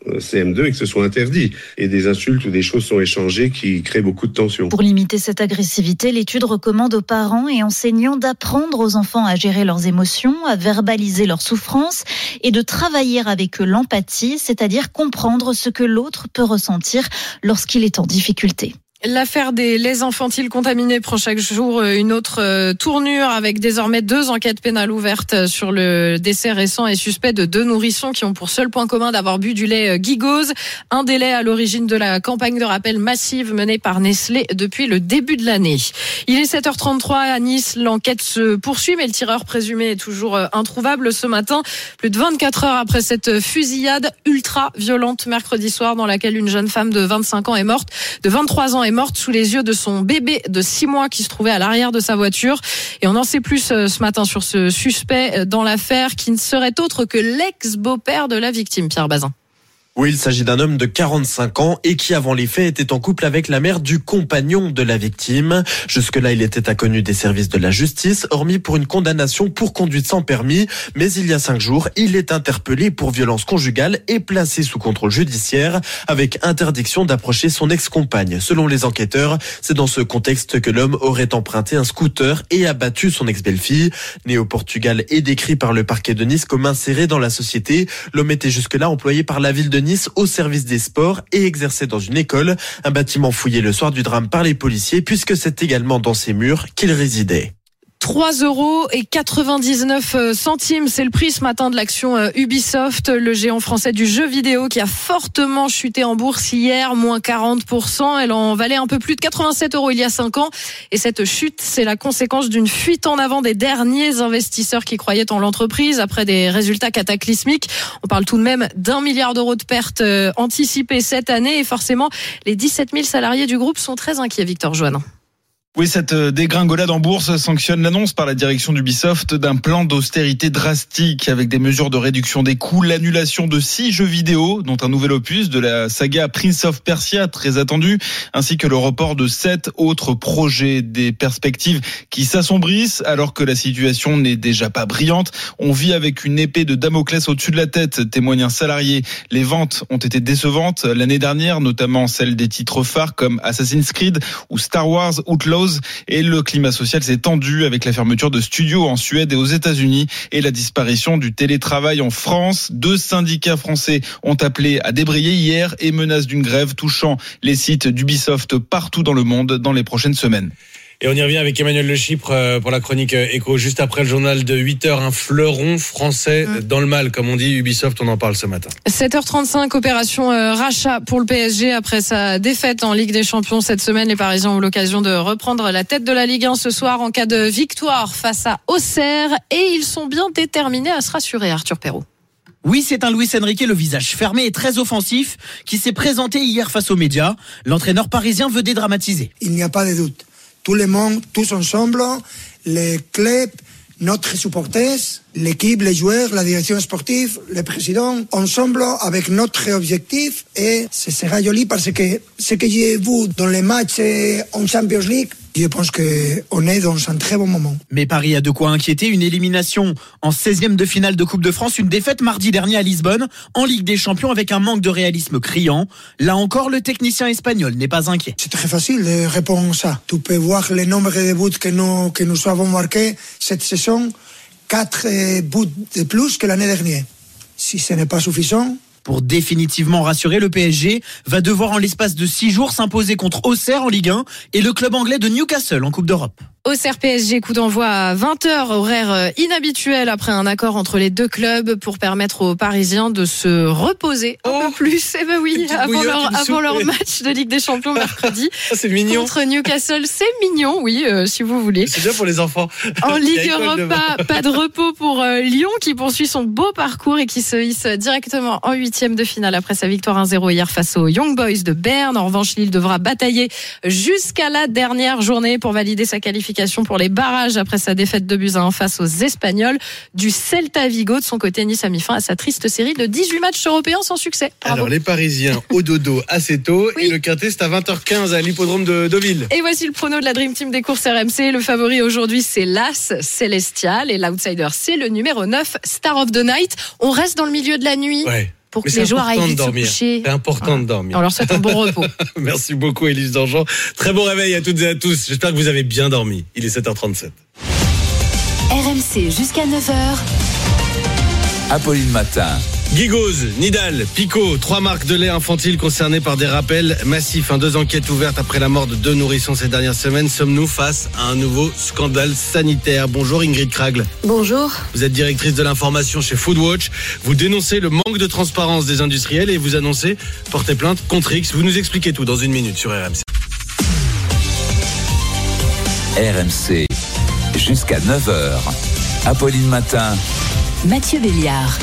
C M deux et que ce soit interdit. Et des insultes ou des choses sont échangées qui créent beaucoup de tension. Pour limiter cette agressivité, l'étude recommande aux parents et enseignants d'apprendre aux enfants à gérer leurs émotions, à verbaliser leurs souffrances et de travailler avec eux l'empathie, c'est-à-dire comprendre ce que l'autre peut ressentir lorsqu'il est en difficulté. L'affaire des laits infantiles contaminés prend chaque jour une autre tournure avec désormais deux enquêtes pénales ouvertes sur le décès récent et suspect de deux nourrissons qui ont pour seul point commun d'avoir bu du lait Guigose, un des laits à l'origine de la campagne de rappel massive menée par Nestlé depuis le début de l'année. Il est sept heures trente-trois à Nice, l'enquête se poursuit mais le tireur présumé est toujours introuvable ce matin, plus de vingt-quatre heures après cette fusillade ultra violente mercredi soir dans laquelle une jeune femme de vingt-cinq ans est morte, de vingt-trois ans est morte sous les yeux de son bébé de six mois qui se trouvait à l'arrière de sa voiture. Et on en sait plus ce matin sur ce suspect dans l'affaire qui ne serait autre que l'ex-beau-père de la victime, Pierre Bazin. Oui, il s'agit d'un homme de quarante-cinq ans et qui, avant les faits, était en couple avec la mère du compagnon de la victime. Jusque-là, il était inconnu des services de la justice, hormis pour une condamnation pour conduite sans permis. Mais il y a cinq jours, il est interpellé pour violence conjugale et placé sous contrôle judiciaire avec interdiction d'approcher son ex-compagne. Selon les enquêteurs, c'est dans ce contexte que l'homme aurait emprunté un scooter et abattu son ex-belle-fille. Né au Portugal et décrit par le parquet de Nice comme inséré dans la société, l'homme était jusque-là employé par la ville de Nice au service des sports et exerçait dans une école, un bâtiment fouillé le soir du drame par les policiers puisque c'est également dans ces murs qu'il résidait. trois euros et quatre-vingt-dix-neuf centimes, c'est le prix ce matin de l'action Ubisoft, le géant français du jeu vidéo qui a fortement chuté en bourse hier, moins quarante pour cent. Elle en valait un peu plus de quatre-vingt-sept euros il y a cinq ans. Et cette chute, c'est la conséquence d'une fuite en avant des derniers investisseurs qui croyaient en l'entreprise après des résultats cataclysmiques. On parle tout de même d'un milliard d'euros de pertes anticipées cette année et forcément, les dix-sept mille salariés du groupe sont très inquiets, Victor Joannin. Oui, cette dégringolade en bourse sanctionne l'annonce par la direction d'Ubisoft d'un plan d'austérité drastique avec des mesures de réduction des coûts, l'annulation de six jeux vidéo, dont un nouvel opus de la saga Prince of Persia très attendu, ainsi que le report de sept autres projets. Des perspectives qui s'assombrissent alors que la situation n'est déjà pas brillante. On vit avec une épée de Damoclès au-dessus de la tête, témoigne un salarié. Les ventes ont été décevantes l'année dernière, notamment celles des titres phares comme Assassin's Creed ou Star Wars Outlaws. Et le climat social s'est tendu avec la fermeture de studios en Suède et aux États-Unis et la disparition du télétravail en France. Deux syndicats français ont appelé à débrayer hier et menacent d'une grève touchant les sites d'Ubisoft partout dans le monde dans les prochaines semaines. Et on y revient avec Emmanuel Le Chypre pour la chronique Écho. Juste après le journal de huit heures, un fleuron français mmh. dans le mal, comme on dit, Ubisoft, on en parle ce matin. sept heures trente-cinq, opération euh, rachat pour le P S G. Après sa défaite en Ligue des Champions cette semaine, les Parisiens ont l'occasion de reprendre la tête de la Ligue un ce soir en cas de victoire face à Auxerre. Et ils sont bien déterminés à se rassurer, Arthur Perrault. Oui, c'est un Luis Enrique, le visage fermé et très offensif, qui s'est présenté hier face aux médias. L'entraîneur parisien veut dédramatiser. Il n'y a pas de doute. Tout le monde, tous ensemble, les clubs, notre supporters, l'équipe, les joueurs, la direction sportive, le président, ensemble avec notre objectif et ce sera joli parce que ce que j'ai vu dans les matchs en Champions League, je pense qu'on est dans un très bon moment. Mais Paris a de quoi inquiéter, une élimination en seizième de finale de Coupe de France, une défaite mardi dernier à Lisbonne, en Ligue des Champions avec un manque de réalisme criant. Là encore, le technicien espagnol n'est pas inquiet. C'est très facile de répondre à ça. Tu peux voir le nombre de buts que nous, que nous avons marqués cette saison, quatre buts de plus que l'année dernière. Si ce n'est pas suffisant... Pour définitivement rassurer, le P S G va devoir en l'espace de six jours s'imposer contre Auxerre en Ligue un et le club anglais de Newcastle en Coupe d'Europe. Auxerre P S G, coup d'envoi à vingt heures, horaire inhabituel après un accord entre les deux clubs pour permettre aux Parisiens de se reposer un oh, peu plus. Eh ben oui, avant leur, avant leur match de Ligue des Champions mercredi. C'est mignon. Contre Newcastle, c'est mignon, oui, euh, si vous voulez. C'est bien pour les enfants. En Ligue Europa, pas de repos pour euh, Lyon qui poursuit son beau parcours et qui se hisse directement en huitième de finale après sa victoire un zéro hier face aux Young Boys de Berne. En revanche, Lille devra batailler jusqu'à la dernière journée pour valider sa qualification pour les barrages après sa défaite de buts à un face aux Espagnols du Celta Vigo. De son côté, Nice a mis fin à sa triste série de dix-huit matchs européens sans succès. Bravo. Alors les Parisiens au dodo assez tôt oui. Et le quintet c'est à vingt heures quinze à l'hippodrome de Deauville. Et voici le prono de la Dream Team des courses R M C. Le favori aujourd'hui c'est l'As Célestial et l'outsider c'est le numéro neuf Star of the Night. On reste dans le milieu de la nuit. Ouais. pour que Mais les joueurs aillent vite se dormir. coucher. C'est important de dormir. On leur souhaite un bon repos. Merci beaucoup, Élise Dangean. Très bon réveil à toutes et à tous. J'espère que vous avez bien dormi. Il est sept heures trente-sept. R M C jusqu'à neuf heures. Apolline Matin. Gigoz, Nidal, Pico, trois marques de lait infantile concernées par des rappels massifs. Hein, deux enquêtes ouvertes après la mort de deux nourrissons ces dernières semaines. Sommes-nous face à un nouveau scandale sanitaire? Bonjour Ingrid Kragle. Bonjour. Vous êtes directrice de l'information chez Foodwatch. Vous dénoncez le manque de transparence des industriels et vous annoncez porter plainte contre X. Vous nous expliquez tout dans une minute sur R M C. R M C, jusqu'à neuf heures. Apolline Matin. Mathieu Béliard.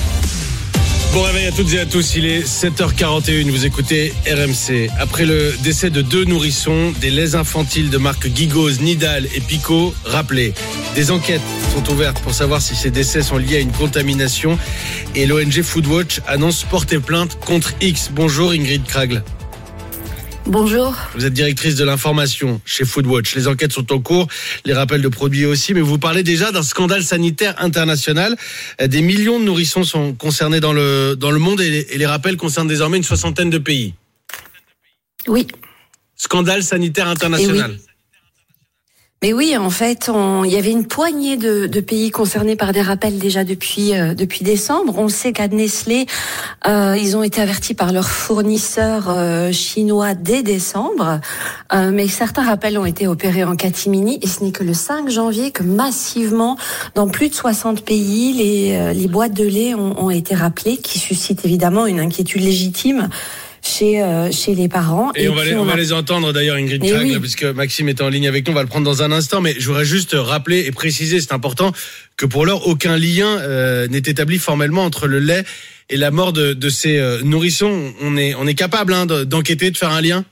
Bon réveil à toutes et à tous, il est sept heures quarante et une, vous écoutez R M C. Après le décès de deux nourrissons, des laits infantiles de marque Gigoz, Nidal et Pico, rappelez, des enquêtes sont ouvertes pour savoir si ces décès sont liés à une contamination et l'O N G Foodwatch annonce porter plainte contre X. Bonjour Ingrid Kragle. Bonjour. Vous êtes directrice de l'information chez Foodwatch. Les enquêtes sont en cours, les rappels de produits aussi, mais vous parlez déjà d'un scandale sanitaire international. Des millions de nourrissons sont concernés dans le, dans le monde et les, et les rappels concernent désormais une soixantaine de pays. Oui. Scandale sanitaire international. Mais oui, en fait, on, il y avait une poignée de, de pays concernés par des rappels déjà depuis euh, depuis décembre. On sait qu'à Nestlé, euh, ils ont été avertis par leurs fournisseurs euh, chinois dès décembre, euh, mais certains rappels ont été opérés en catimini et ce n'est que le cinq janvier que massivement, dans plus de soixante pays, les euh, les boîtes de lait ont, ont été rappelées, qui suscitent évidemment une inquiétude légitime chez euh, chez les parents. Et, et on va les, on, on va a... les entendre d'ailleurs, Ingrid Kragle, oui. Puisque Maxime est en ligne avec nous, on va le prendre dans un instant, mais je voudrais juste rappeler et préciser, c'est important, que pour l'heure, aucun lien euh, n'est établi formellement entre le lait et la mort de, de ces euh, nourrissons. On est, on est capable hein, d'enquêter, de faire un lien?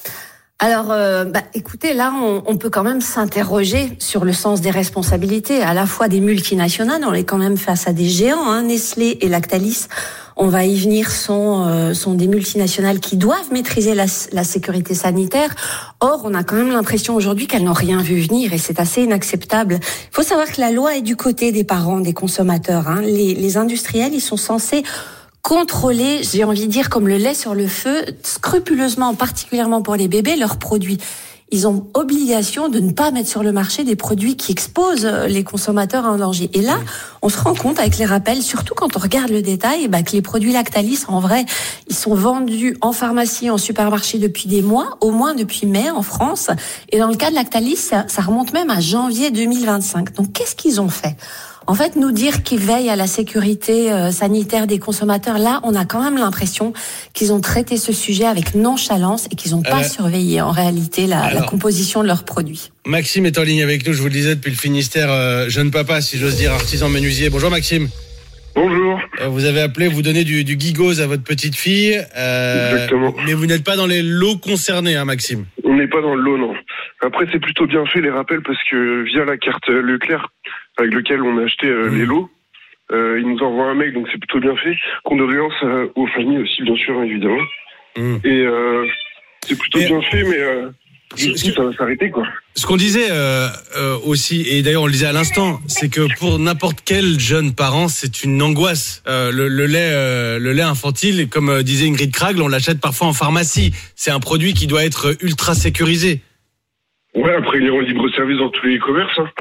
Alors, euh, bah, écoutez, là, on, on peut quand même s'interroger sur le sens des responsabilités, à la fois des multinationales, on est quand même face à des géants, hein, Nestlé et Lactalis. On va y venir, sont, euh, sont des multinationales qui doivent maîtriser la, la sécurité sanitaire. Or, on a quand même l'impression aujourd'hui qu'elles n'ont rien vu venir et c'est assez inacceptable. Il faut savoir que la loi est du côté des parents, des consommateurs. Hein. Les, les industriels, ils sont censés contrôler, j'ai envie de dire comme le lait sur le feu, scrupuleusement, particulièrement pour les bébés, leurs produits. Ils ont obligation de ne pas mettre sur le marché des produits qui exposent les consommateurs à un danger. Et là, on se rend compte avec les rappels, surtout quand on regarde le détail, bah, que les produits Lactalis, en vrai, ils sont vendus en pharmacie, en supermarché depuis des mois, au moins depuis mai en France. Et dans le cas de Lactalis, ça, ça remonte même à janvier deux mille vingt-cinq. Donc, qu'est-ce qu'ils ont fait ? En fait, nous dire qu'ils veillent à la sécurité euh, sanitaire des consommateurs, là, on a quand même l'impression qu'ils ont traité ce sujet avec nonchalance et qu'ils n'ont pas euh, surveillé en réalité la, alors, la composition de leurs produits. Maxime est en ligne avec nous, je vous le disais, depuis le Finistère, euh, jeune papa, si j'ose dire, artisan menuisier. Bonjour Maxime. Bonjour. Euh, vous avez appelé, vous donnez du, du Gigoz à votre petite fille. Euh, Exactement. Mais vous n'êtes pas dans les lots concernés, hein, Maxime. On n'est pas dans le lot, non. Après, c'est plutôt bien fait les rappels parce que via la carte Leclerc, avec lequel on a acheté euh, mmh. les lots, euh, ils nous envoient un mail, donc c'est plutôt bien fait. Condoléances euh, aux familles aussi, bien sûr, évidemment. Mmh. Et euh, c'est plutôt et bien fait, mais euh, du coup, ça va s'arrêter, quoi. Ce qu'on disait euh, euh, aussi, et d'ailleurs on le disait à l'instant, c'est que pour n'importe quel jeune parent, c'est une angoisse. Euh, le, le lait, euh, le lait infantile, comme euh, disait Ingrid Kragle, on l'achète parfois en pharmacie. C'est un produit qui doit être ultra sécurisé. Ouais, après il est en libre service dans tous les e-commerce. Hein.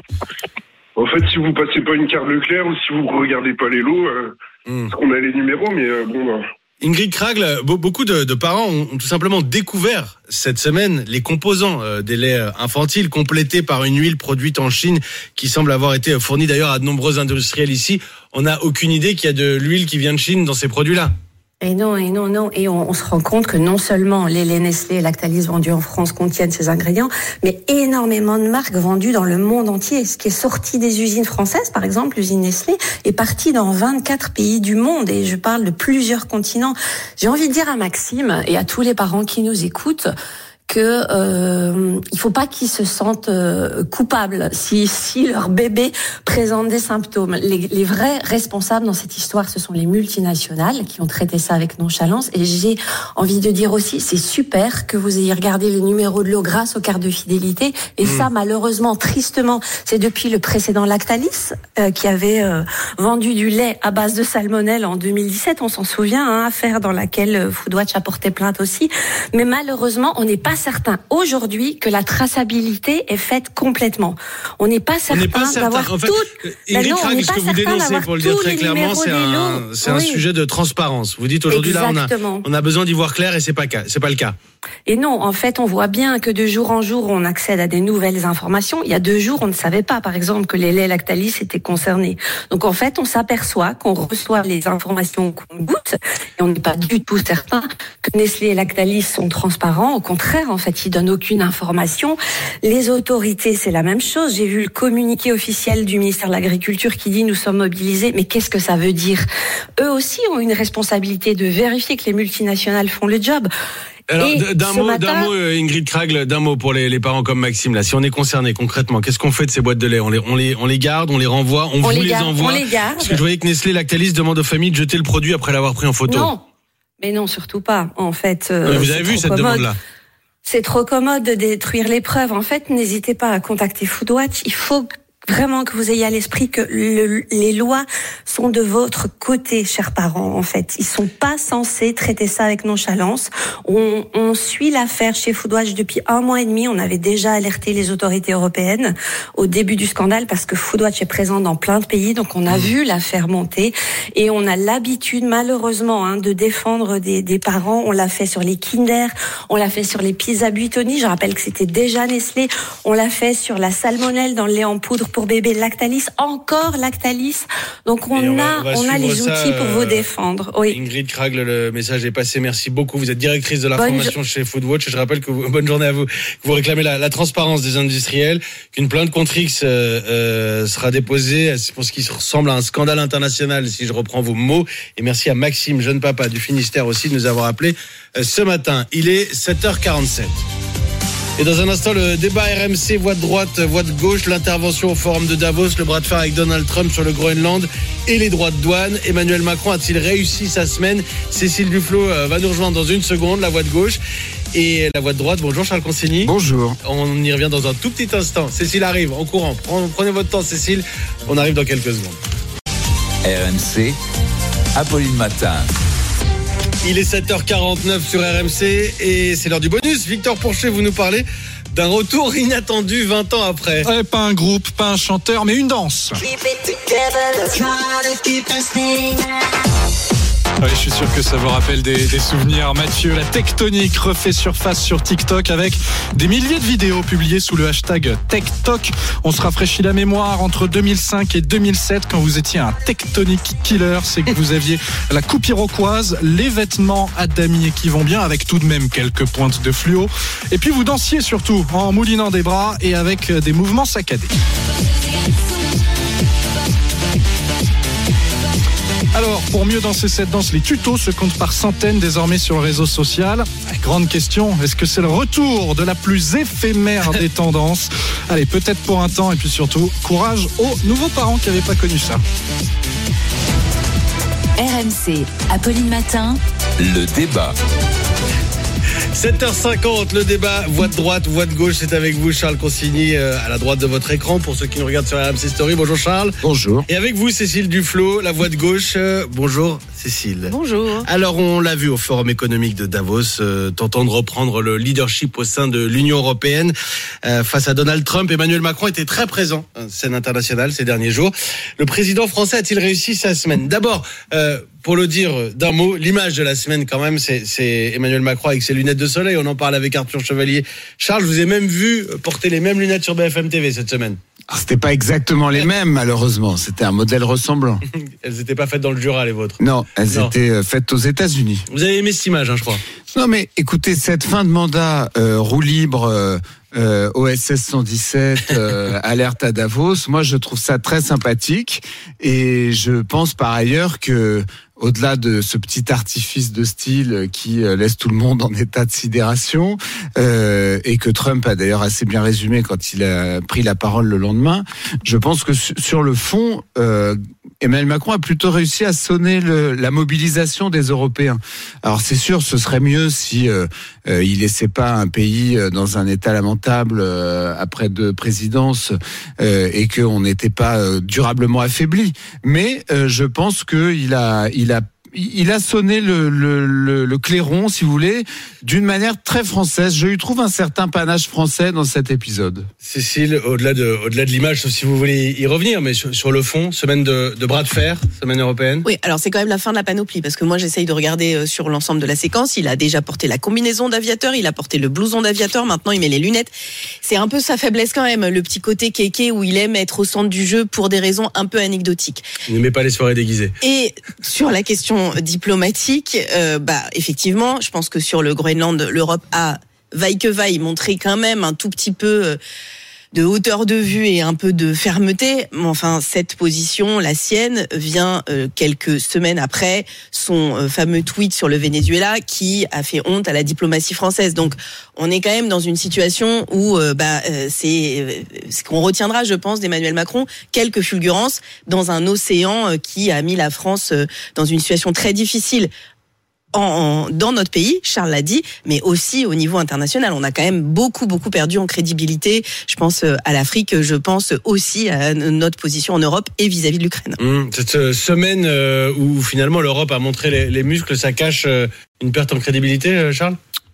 En fait, si vous passez pas une carte Leclerc ou si vous regardez pas les lots, euh, mmh. on a les numéros, mais euh, bon. Bah... Ingrid Kragle, beaucoup de, de parents ont, ont tout simplement découvert cette semaine les composants euh, des laits infantiles complétés par une huile produite en Chine qui semble avoir été fournie d'ailleurs à de nombreux industriels ici. On n'a aucune idée qu'il y a de l'huile qui vient de Chine dans ces produits-là. Et non, et non, non. Et on, on se rend compte que non seulement les laits Nestlé et Lactalis vendus en France contiennent ces ingrédients, mais énormément de marques vendues dans le monde entier. Ce qui est sorti des usines françaises, par exemple, l'usine Nestlé, est parti dans vingt-quatre pays du monde. Et je parle de plusieurs continents. J'ai envie de dire à Maxime et à tous les parents qui nous écoutent que euh, il faut pas qu'ils se sentent euh, coupables si si leur bébé présente des symptômes. Les, les vrais responsables dans cette histoire, ce sont les multinationales qui ont traité ça avec nonchalance. Et j'ai envie de dire aussi, c'est super que vous ayez regardé les numéros de l'eau grâce aux cartes de fidélité. Et mmh. ça, malheureusement, tristement, c'est depuis le précédent Lactalis euh, qui avait euh, vendu du lait à base de salmonelle en deux mille dix-sept. On s'en souvient, hein, affaire dans laquelle Foodwatch a porté plainte aussi. Mais malheureusement, on n'est pas certain aujourd'hui que la traçabilité est faite complètement. On n'est pas certain, pas certain. d'avoir en fait, toutes. Ingrid Krag, ce que vous dénoncez, pour le dire très clairement, c'est un, c'est oui. un sujet de transparence. Vous dites aujourd'hui Exactement. là, on a, on a besoin d'y voir clair et c'est pas c'est pas le cas. Et non, en fait, on voit bien que de jour en jour, on accède à des nouvelles informations. Il y a deux jours, on ne savait pas, par exemple, que les laits Lactalis étaient concernés. Donc, en fait, on s'aperçoit qu'on reçoit les informations qu'on goûte et on n'est pas du tout certain que Nestlé et Lactalis sont transparents. Au contraire, en fait, ils donnent aucune information. Les autorités, c'est la même chose. J'ai vu le communiqué officiel du ministère de l'Agriculture qui dit « nous sommes mobilisés ». Mais qu'est-ce que ça veut dire ? Eux aussi ont une responsabilité de vérifier que les multinationales font le job. Alors, d'un mot, matin, d'un mot, Ingrid Krag, d'un mot pour les, les parents comme Maxime, là. Si on est concerné concrètement, qu'est-ce qu'on fait de ces boîtes de lait? On les, on les, on les garde, on les renvoie, on, on vous les, les garde, envoie. On les garde. Parce que je voyais que Nestlé Lactalis demande aux familles de jeter le produit après l'avoir pris en photo. Non. Mais non, surtout pas. En fait, euh, vous avez vu cette commode. demande-là? C'est trop commode de détruire les preuves. En fait, n'hésitez pas à contacter Foodwatch. Il faut vraiment que vous ayez à l'esprit que le, les lois sont de votre côté, chers parents, en fait. Ils sont pas censés traiter ça avec nonchalance. On, on suit l'affaire chez Foodwatch depuis un mois et demi. On avait déjà alerté les autorités européennes au début du scandale parce que Foodwatch est présent dans plein de pays. Donc, on a vu l'affaire monter et on a l'habitude, malheureusement, hein, de défendre des, des parents. On l'a fait sur les Kinder, on l'a fait sur les pizzas Buitoni. Je rappelle que c'était déjà Nestlé. On l'a fait sur la salmonelle dans le lait en poudre pour bébé Lactalis, encore Lactalis. Donc on, on a, va, on, va on a les outils ça, pour vous défendre. Oui. Ingrid Krag, le message est passé. Merci beaucoup. Vous êtes directrice de l'information jo- chez Foodwatch. Je rappelle que vous, bonne journée à vous. Que vous réclamez la, la transparence des industriels, qu'une plainte contre X euh, euh, sera déposée pour ce qui ressemble à un scandale international, si je reprends vos mots. Et merci à Maxime, jeune papa du Finistère aussi, de nous avoir appelé euh, ce matin. Il est sept heures quarante-sept. Et dans un instant, le débat R M C, voix de droite, voix de gauche, l'intervention au forum de Davos, le bras de fer avec Donald Trump sur le Groenland et les droits de douane. Emmanuel Macron a-t-il réussi sa semaine? Cécile Duflot va nous rejoindre dans une seconde, la voix de gauche. Et la voix de droite, bonjour Charles Consigny. Bonjour. On y revient dans un tout petit instant. Cécile arrive en courant. Prenez votre temps Cécile, on arrive dans quelques secondes. R M C, Apolline Matin. Il est sept heures quarante-neuf sur R M C et c'est l'heure du bonus. Victor Pourchet, vous nous parlez d'un retour inattendu vingt ans après. Ouais, pas un groupe, pas un chanteur, mais une danse. Oui, je suis sûr que ça vous rappelle des, des souvenirs. Mathieu, la tectonique refait surface sur TikTok avec des milliers de vidéos publiées sous le hashtag TikTok. On se rafraîchit la mémoire entre deux mille cinq et deux mille sept quand vous étiez un tectonique killer. C'est que vous aviez la coupe iroquoise, les vêtements à damier qui vont bien avec tout de même quelques pointes de fluo. Et puis vous dansiez surtout en moulinant des bras et avec des mouvements saccadés. Alors, pour mieux danser cette danse, les tutos se comptent par centaines désormais sur le réseau social. Grande question, est-ce que c'est le retour de la plus éphémère des tendances? Allez, peut-être pour un temps, et puis surtout, courage aux nouveaux parents qui n'avaient pas connu ça. R M C, Apolline Matin, le débat. sept heures cinquante, le débat, voix de droite, voix de gauche, c'est avec vous Charles Consigny euh, à la droite de votre écran pour ceux qui nous regardent sur R M C Story. Bonjour Charles. Bonjour. Et avec vous Cécile Duflot, la voix de gauche. Euh, bonjour Cécile. Bonjour. Alors on l'a vu au Forum économique de Davos, euh, tentant de reprendre le leadership au sein de l'Union européenne euh, face à Donald Trump. Emmanuel Macron était très présent en scène internationale ces derniers jours. Le président français a-t-il réussi sa semaine? D'abord, euh, pour le dire d'un mot, l'image de la semaine quand même, c'est, c'est Emmanuel Macron avec ses lunettes de soleil. On en parle avec Arthur Chevalier. Charles, je vous ai même vu porter les mêmes lunettes sur B F M T V cette semaine. Alors, c'était pas exactement les mêmes, malheureusement. C'était un modèle ressemblant. Elles n'étaient pas faites dans le Jura, les vôtres. Non, elles non. étaient faites aux États-Unis. Vous avez aimé cette image, hein, je crois. Non mais écoutez, cette fin de mandat euh, roue libre, euh, euh, O S S cent dix-sept, euh, alerte à Davos, moi je trouve ça très sympathique et je pense par ailleurs que au-delà de ce petit artifice de style qui laisse tout le monde en état de sidération, euh, et que Trump a d'ailleurs assez bien résumé quand il a pris la parole le lendemain, je pense que sur le fond, euh, Emmanuel Macron a plutôt réussi à sonner le, la mobilisation des Européens. Alors c'est sûr, ce serait mieux si euh, euh, il laissait pas un pays dans un état lamentable euh, après deux présidences euh, et qu'on n'était pas euh, durablement affaibli. Mais euh, je pense que il a, il a Il a sonné le, le, le, le clairon, si vous voulez, d'une manière très française. Je lui trouve un certain panache français dans cet épisode. Cécile, au-delà de, au-delà de l'image, sauf si vous voulez y revenir, mais sur, sur le fond, semaine de, de bras de fer, semaine européenne. Oui, alors c'est quand même la fin de la panoplie, parce que moi j'essaye de regarder sur l'ensemble de la séquence. Il a déjà porté la combinaison d'aviateur, il a porté le blouson d'aviateur, maintenant il met les lunettes. C'est un peu sa faiblesse quand même, le petit côté kéké où il aime être au centre du jeu pour des raisons un peu anecdotiques. Il n'aimait pas les soirées déguisées. Et sur la question diplomatique, euh, bah effectivement, je pense que sur le Groenland, l'Europe a vaille que vaille montré quand même un tout petit peu euh, de hauteur de vue et un peu de fermeté. Mais enfin, cette position, la sienne, vient euh, quelques semaines après son euh, fameux tweet sur le Venezuela qui a fait honte à la diplomatie française. Donc, on est quand même dans une situation où euh, bah euh, c'est euh, ce qu'on retiendra, je pense, d'Emmanuel Macron, quelques fulgurances dans un océan euh, qui a mis la France euh, dans une situation très difficile. En, en, dans notre pays, Charles l'a dit, mais aussi au niveau international. On a quand même beaucoup, beaucoup perdu en crédibilité. Je pense à l'Afrique, je pense aussi à notre position en Europe et vis-à-vis de l'Ukraine. Mmh, cette semaine euh, où finalement l'Europe a montré les, les muscles, ça cache euh, une perte en crédibilité, Charles ?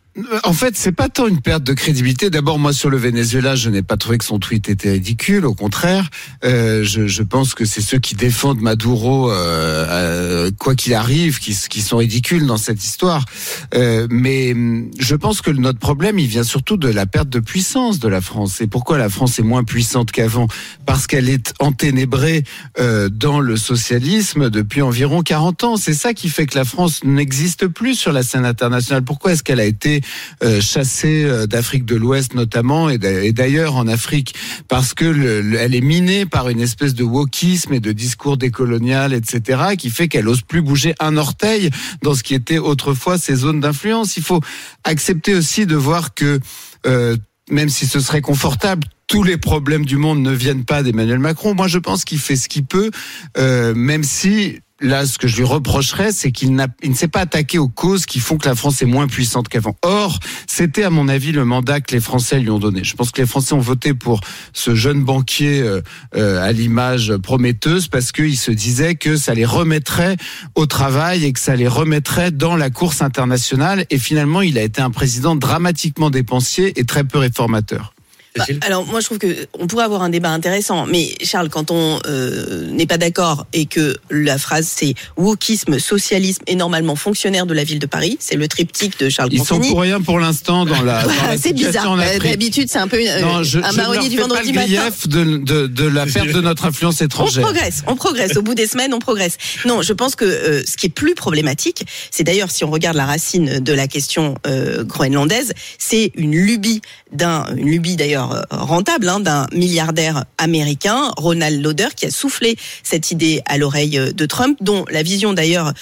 En fait, c'est pas tant une perte de crédibilité. D'abord, moi, sur le Venezuela, je n'ai pas trouvé que son tweet était ridicule. Au contraire, euh, je, je pense que c'est ceux qui défendent Maduro, euh, euh, quoi qu'il arrive, qui, qui sont ridicules dans cette histoire. Euh, mais je pense que notre problème, il vient surtout de la perte de puissance de la France. Et pourquoi la France est moins puissante qu'avant ? Parce qu'elle est enténébrée euh, dans le socialisme depuis environ quarante ans. C'est ça qui fait que la France n'existe plus sur la scène internationale. Pourquoi est-ce qu'elle a été Euh, chassée d'Afrique de l'Ouest notamment et d'ailleurs en Afrique, parce que le, le, elle est minée par une espèce de wokisme et de discours décolonial, et cetera, qui fait qu'elle ose plus bouger un orteil dans ce qui était autrefois ses zones d'influence. Il faut accepter aussi de voir que euh, même si ce serait confortable, tous les problèmes du monde ne viennent pas d'Emmanuel Macron. Moi, je pense qu'il fait ce qu'il peut, euh, même si là, ce que je lui reprocherais, c'est qu'il n'a, il ne s'est pas attaqué aux causes qui font que la France est moins puissante qu'avant. Or, c'était à mon avis le mandat que les Français lui ont donné. Je pense que les Français ont voté pour ce jeune banquier euh, euh, à l'image prometteuse parce qu'ils se disaient que ça les remettrait au travail et que ça les remettrait dans la course internationale. Et finalement, il a été un président dramatiquement dépensier et très peu réformateur. Bah, alors moi je trouve que on pourrait avoir un débat intéressant, mais Charles, quand on euh, n'est pas d'accord et que la phrase c'est wokisme, socialisme et normalement fonctionnaire de la ville de Paris, c'est le triptyque de Charles Consigny. Ils sont pour rien pour l'instant dans la, dans la c'est bizarre. en Afrique. D'habitude c'est un peu une, non, je, un je marronnier du vendredi matin. matin. De, de, de la perte de notre influence étrangère. On progresse, on progresse. Au bout des semaines, on progresse. Non, je pense que euh, ce qui est plus problématique, c'est d'ailleurs si on regarde la racine de la question euh, groenlandaise, c'est une lubie d'un, une lubie d'ailleurs rentable. D'un milliardaire américain, Ronald Lauder, qui a soufflé cette idée à l'oreille de Trump, dont la vision d'ailleurs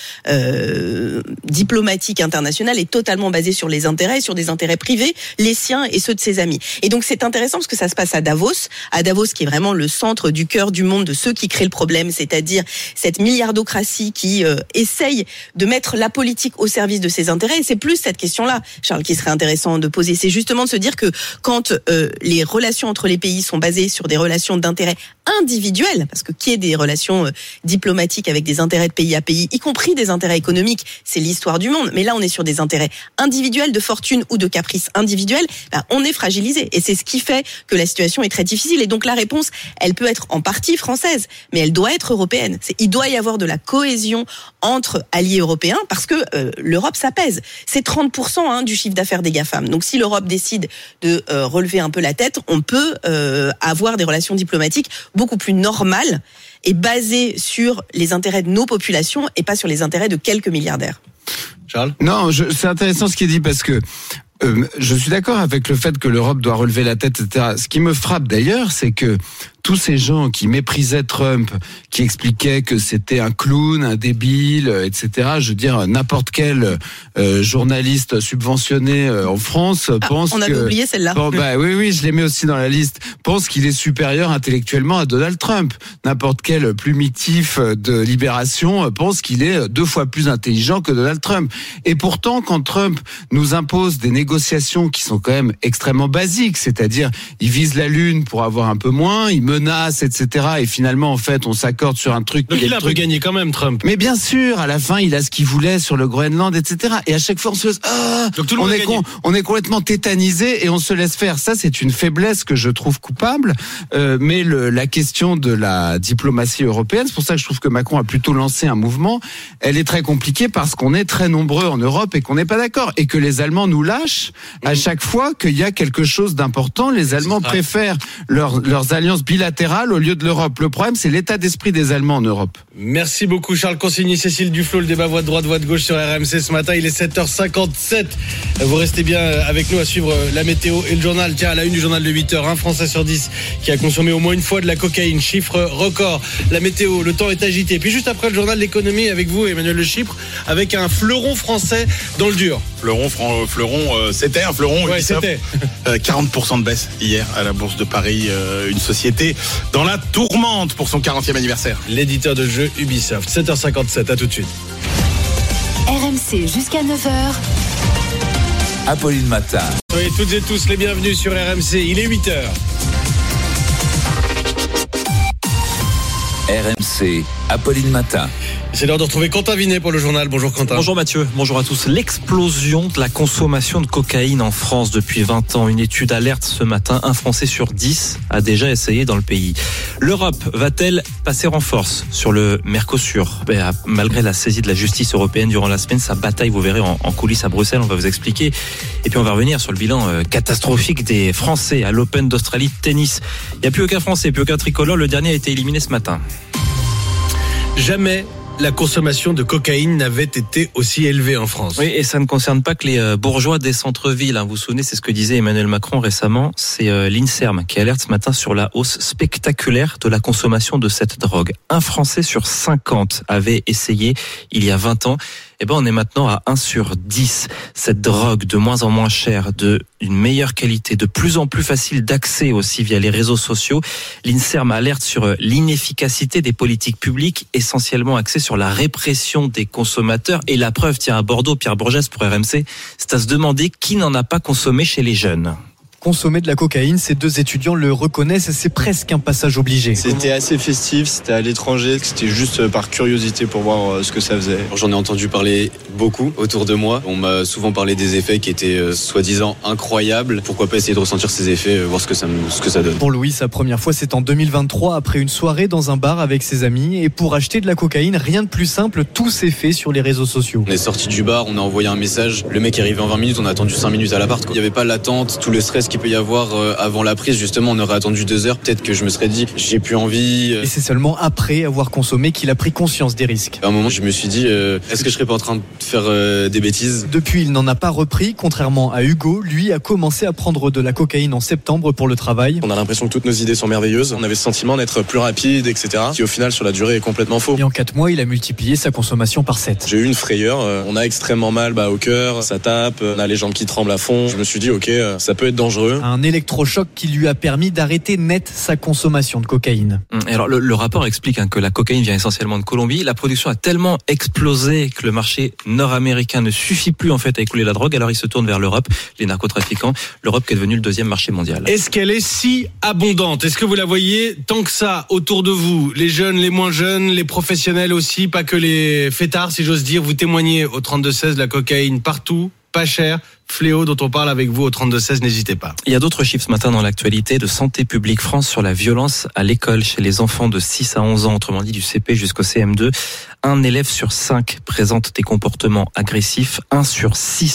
euh, diplomatique internationale est totalement basée sur les intérêts, sur des intérêts privés, les siens et ceux de ses amis. Et donc c'est intéressant parce que ça se passe à Davos, à Davos qui est vraiment le centre du cœur du monde de ceux qui créent le problème, c'est-à-dire cette milliardocratie qui euh, essaye de mettre la politique au service de ses intérêts. Et c'est plus cette question-là, Charles, qui serait intéressant de poser. C'est justement de se dire que quand euh, les relations entre les pays sont basées sur des relations d'intérêt individuels, parce que qu'il y ait des relations euh, diplomatiques avec des intérêts de pays à pays, y compris des intérêts économiques, c'est l'histoire du monde. Mais là, on est sur des intérêts individuels, de fortune ou de caprice individuel. Ben, on est fragilisé. Et c'est ce qui fait que la situation est très difficile. Et donc, la réponse, elle peut être en partie française, mais elle doit être européenne. C'est, il doit y avoir de la cohésion entre alliés européens parce que euh, l'Europe, ça pèse. C'est trente pour cent hein, du chiffre d'affaires des GAFAM. Donc, si l'Europe décide de euh, relever un peu la tête, on peut euh, avoir des relations diplomatiques beaucoup plus normales et basées sur les intérêts de nos populations et pas sur les intérêts de quelques milliardaires. Charles? Non, je, c'est intéressant ce qui est dit parce que euh, je suis d'accord avec le fait que l'Europe doit relever la tête, et cetera. Ce qui me frappe d'ailleurs, c'est que tous ces gens qui méprisaient Trump, qui expliquaient que c'était un clown, un débile, et cetera. Je veux dire, n'importe quel euh, journaliste subventionné euh, en France ah, pense on que... avait oublié celle-là. Bon, bah, oui, oui, je l'ai mis aussi dans la liste. Pense qu'il est supérieur intellectuellement à Donald Trump. N'importe quel plumitif de Libération pense qu'il est deux fois plus intelligent que Donald Trump. Et pourtant, quand Trump nous impose des négociations qui sont quand même extrêmement basiques, c'est-à-dire, il vise la Lune pour avoir un peu moins, il menace, et cetera. Et finalement, en fait, on s'accorde sur un truc. Donc il a un truc... peu gagné quand même, Trump. Mais bien sûr, à la fin, il a ce qu'il voulait sur le Groenland, et cetera. Et à chaque fois, on se laisse, ah, Donc tout le on monde est a con, on est complètement tétanisé et on se laisse faire. Ça, c'est une faiblesse que je trouve coupable. Euh, mais le, la question de la diplomatie européenne, c'est pour ça que je trouve que Macron a plutôt lancé un mouvement. Elle est très compliquée parce qu'on est très nombreux en Europe et qu'on n'est pas d'accord et que les Allemands nous lâchent à chaque fois qu'il y a quelque chose d'important. Les Allemands préfèrent leurs, leurs alliances bilatérales au lieu de l'Europe. Le problème, c'est l'état d'esprit des Allemands en Europe. Merci beaucoup Charles Consigny, Cécile Duflot, le débat voix de droite, voix de gauche sur R M C ce matin. Il est sept heures cinquante-sept. Vous restez bien avec nous à suivre la météo et le journal. Tiens, à la une du journal de huit heures, un Français sur dix qui a consommé au moins une fois de la cocaïne. Chiffre record. La météo, le temps est agité. Puis juste après le journal de l'économie avec vous, Emmanuel Le Chypre, avec un fleuron français dans le dur. Fleuron, fran- fleuron euh, c'était un fleuron. Ouais, c'était. Euh, quarante pour cent de baisse hier à la Bourse de Paris. Euh, une société dans la tourmente pour son quarantième anniversaire. L'éditeur de jeux Ubisoft. sept heures cinquante-sept, à tout de suite. R M C jusqu'à neuf heures. Apolline Matin. Soyez toutes et tous les bienvenus sur R M C. Il est huit heures. R M C, Apolline Matin. C'est l'heure de retrouver Quentin Vinet pour le journal. Bonjour Quentin. Bonjour Mathieu, bonjour à tous. L'explosion de la consommation de cocaïne en France depuis vingt ans. Une étude alerte ce matin, un Français sur dix a déjà essayé dans le pays. L'Europe va-t-elle passer en force sur le Mercosur ? Ben, malgré la saisie de la justice européenne durant la semaine, sa bataille, vous verrez, en, en coulisses à Bruxelles, on va vous expliquer. Et puis on va revenir sur le bilan euh, catastrophique des Français à l'Open d'Australie de tennis. Il n'y a plus aucun Français, plus aucun tricolore. Le dernier a été éliminé ce matin. Jamais la consommation de cocaïne n'avait été aussi élevée en France. Oui, et ça ne concerne pas que les bourgeois des centres-villes. Vous vous souvenez, c'est ce que disait Emmanuel Macron récemment. C'est l'INSERM qui alerte ce matin sur la hausse spectaculaire de la consommation de cette drogue. Un Français sur cinquante avait essayé il y a vingt ans. Eh ben, on est maintenant à un sur dix. Cette drogue de moins en moins chère, de une meilleure qualité, de plus en plus facile d'accès aussi via les réseaux sociaux. L'INSERM alerte sur l'inefficacité des politiques publiques, essentiellement axées sur la répression des consommateurs. Et la preuve, tiens, à Bordeaux, Pierre Bourgès pour R M C, c'est à se demander qui n'en a pas consommé chez les jeunes. Consommer de la cocaïne, ces deux étudiants le reconnaissent, c'est presque un passage obligé. C'était assez festif, c'était à l'étranger, c'était juste par curiosité pour voir ce que ça faisait. J'en ai entendu parler beaucoup autour de moi. On m'a souvent parlé des effets qui étaient euh, soi-disant incroyables. Pourquoi pas essayer de ressentir ces effets, euh, voir ce que ça, ce que ça donne. Pour Louis, sa première fois, c'est en deux mille vingt-trois, après une soirée dans un bar avec ses amis. Et pour acheter de la cocaïne, rien de plus simple, tout s'est fait sur les réseaux sociaux. On est sorti du bar, on a envoyé un message. Le mec est arrivé en vingt minutes, on a attendu cinq minutes à l'appart. Il n'y avait pas l'attente, tout le stress qu'il peut y avoir avant la prise. Justement, on aurait attendu deux heures. Peut-être que je me serais dit, j'ai plus envie. Et c'est seulement après avoir consommé qu'il a pris conscience des risques. À un moment, je me suis dit, euh, est-ce que je serais pas en train de faire euh, des bêtises ? Depuis, il n'en a pas repris. Contrairement à Hugo, lui a commencé à prendre de la cocaïne en septembre pour le travail. On a l'impression que toutes nos idées sont merveilleuses. On avait ce sentiment d'être plus rapide, et cetera. Qui au final, sur la durée, est complètement faux. Et en quatre mois, il a multiplié sa consommation par sept. J'ai eu une frayeur. On a extrêmement mal bah, au cœur. Ça tape. On a les jambes qui tremblent à fond. Je me suis dit, ok, ça peut être dangereux. Un électrochoc qui lui a permis d'arrêter net sa consommation de cocaïne. Alors le, le rapport explique hein, que la cocaïne vient essentiellement de Colombie. La production a tellement explosé que le marché nord-américain ne suffit plus en fait à écouler la drogue. Alors il se tourne vers l'Europe, les narcotrafiquants. L'Europe qui est devenue le deuxième marché mondial. Est-ce qu'elle est si abondante ? Est-ce que vous la voyez tant que ça autour de vous ? Les jeunes, les moins jeunes, les professionnels aussi, pas que les fêtards si j'ose dire. Vous témoignez au trente-deux seize de la cocaïne partout, pas cher. Fléau dont on parle avec vous au trente-deux seize, n'hésitez pas. Il y a d'autres chiffres ce matin dans l'actualité de Santé publique France sur la violence à l'école chez les enfants de six à onze ans, autrement dit du C P jusqu'au C M deux. Un élève sur cinq présente des comportements agressifs, un sur six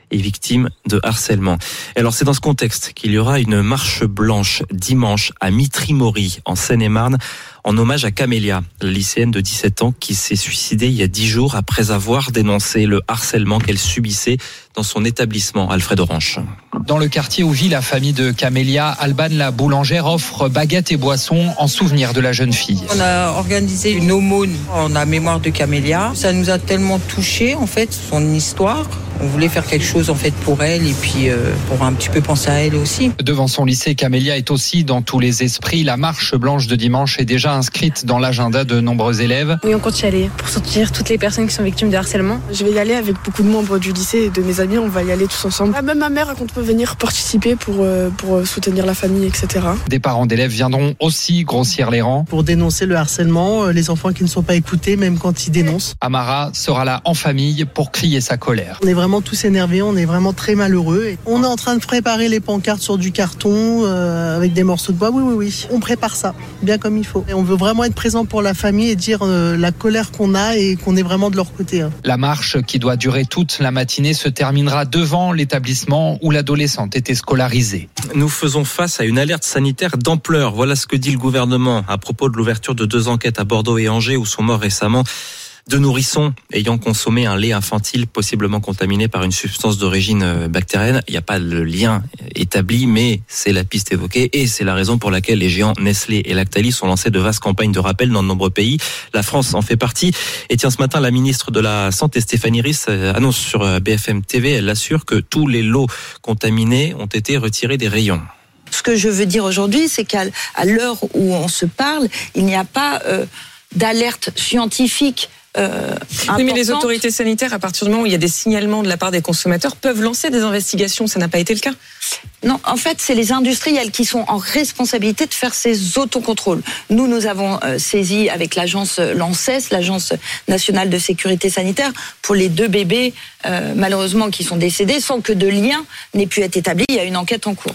et victime de harcèlement. Alors c'est dans ce contexte qu'il y aura une marche blanche dimanche à Mitry-Mory en Seine-et-Marne en hommage à Camélia, la lycéenne de dix-sept ans qui s'est suicidée il y a dix jours après avoir dénoncé le harcèlement qu'elle subissait dans son établissement. Alfred Orange. Dans le quartier où vit la famille de Camélia, Alban la boulangère offre baguettes et boissons en souvenir de la jeune fille. On a organisé une aumône en la mémoire de Camélia. Ça nous a tellement touchés en fait, son histoire. On voulait faire quelque chose en fait pour elle et puis euh, pour un petit peu penser à elle aussi. Devant son lycée, Camélia est aussi dans tous les esprits. La marche blanche de dimanche est déjà inscrite dans l'agenda de nombreux élèves. Oui, on compte y aller pour soutenir toutes les personnes qui sont victimes de harcèlement. Je vais y aller avec beaucoup de membres du lycée et de mes amis. On va y aller tous ensemble. Même ma mère compte venir participer pour, euh, pour soutenir la famille, et cetera. Des parents d'élèves viendront aussi grossir les rangs. Pour dénoncer le harcèlement, les enfants qui ne sont pas écoutés, même quand ils dénoncent. Amara sera là en famille pour crier sa colère. On est vraiment tous énervés, on est vraiment très malheureux. On est en train de préparer les pancartes sur du carton euh, avec des morceaux de bois. Oui, oui, oui. On prépare ça, bien comme il faut. Et on veut vraiment être présent pour la famille et dire euh, la colère qu'on a et qu'on est vraiment de leur côté. Hein. La marche, qui doit durer toute la matinée, se terminera devant l'établissement où l'adolescente était scolarisée. Nous faisons face à une alerte sanitaire d'ampleur. Voilà ce que dit le gouvernement à propos de l'ouverture de deux enquêtes à Bordeaux et Angers où sont morts récemment deux nourrissons ayant consommé un lait infantile possiblement contaminé par une substance d'origine bactérienne. Il n'y a pas de lien établi, mais c'est la piste évoquée et c'est la raison pour laquelle les géants Nestlé et Lactalis ont lancé de vastes campagnes de rappel dans de nombreux pays. La France en fait partie. Et tiens, ce matin, la ministre de la Santé, Stéphanie Risse, annonce sur B F M T V, elle assure que tous les lots contaminés ont été retirés des rayons. Ce que je veux dire aujourd'hui, c'est qu'à l'heure où on se parle, il n'y a pas euh, d'alerte scientifique. Euh, oui, mais les autorités sanitaires, à partir du moment où il y a des signalements de la part des consommateurs, peuvent lancer des investigations. Ça n'a pas été le cas. Non, en fait, c'est les industriels qui sont en responsabilité de faire ces autocontrôles. Nous, nous avons euh, saisi avec l'agence l'ANSES, l'Agence nationale de sécurité sanitaire, pour les deux bébés, euh, malheureusement, qui sont décédés, sans que de lien n'ait pu être établi. Il y a une enquête en cours.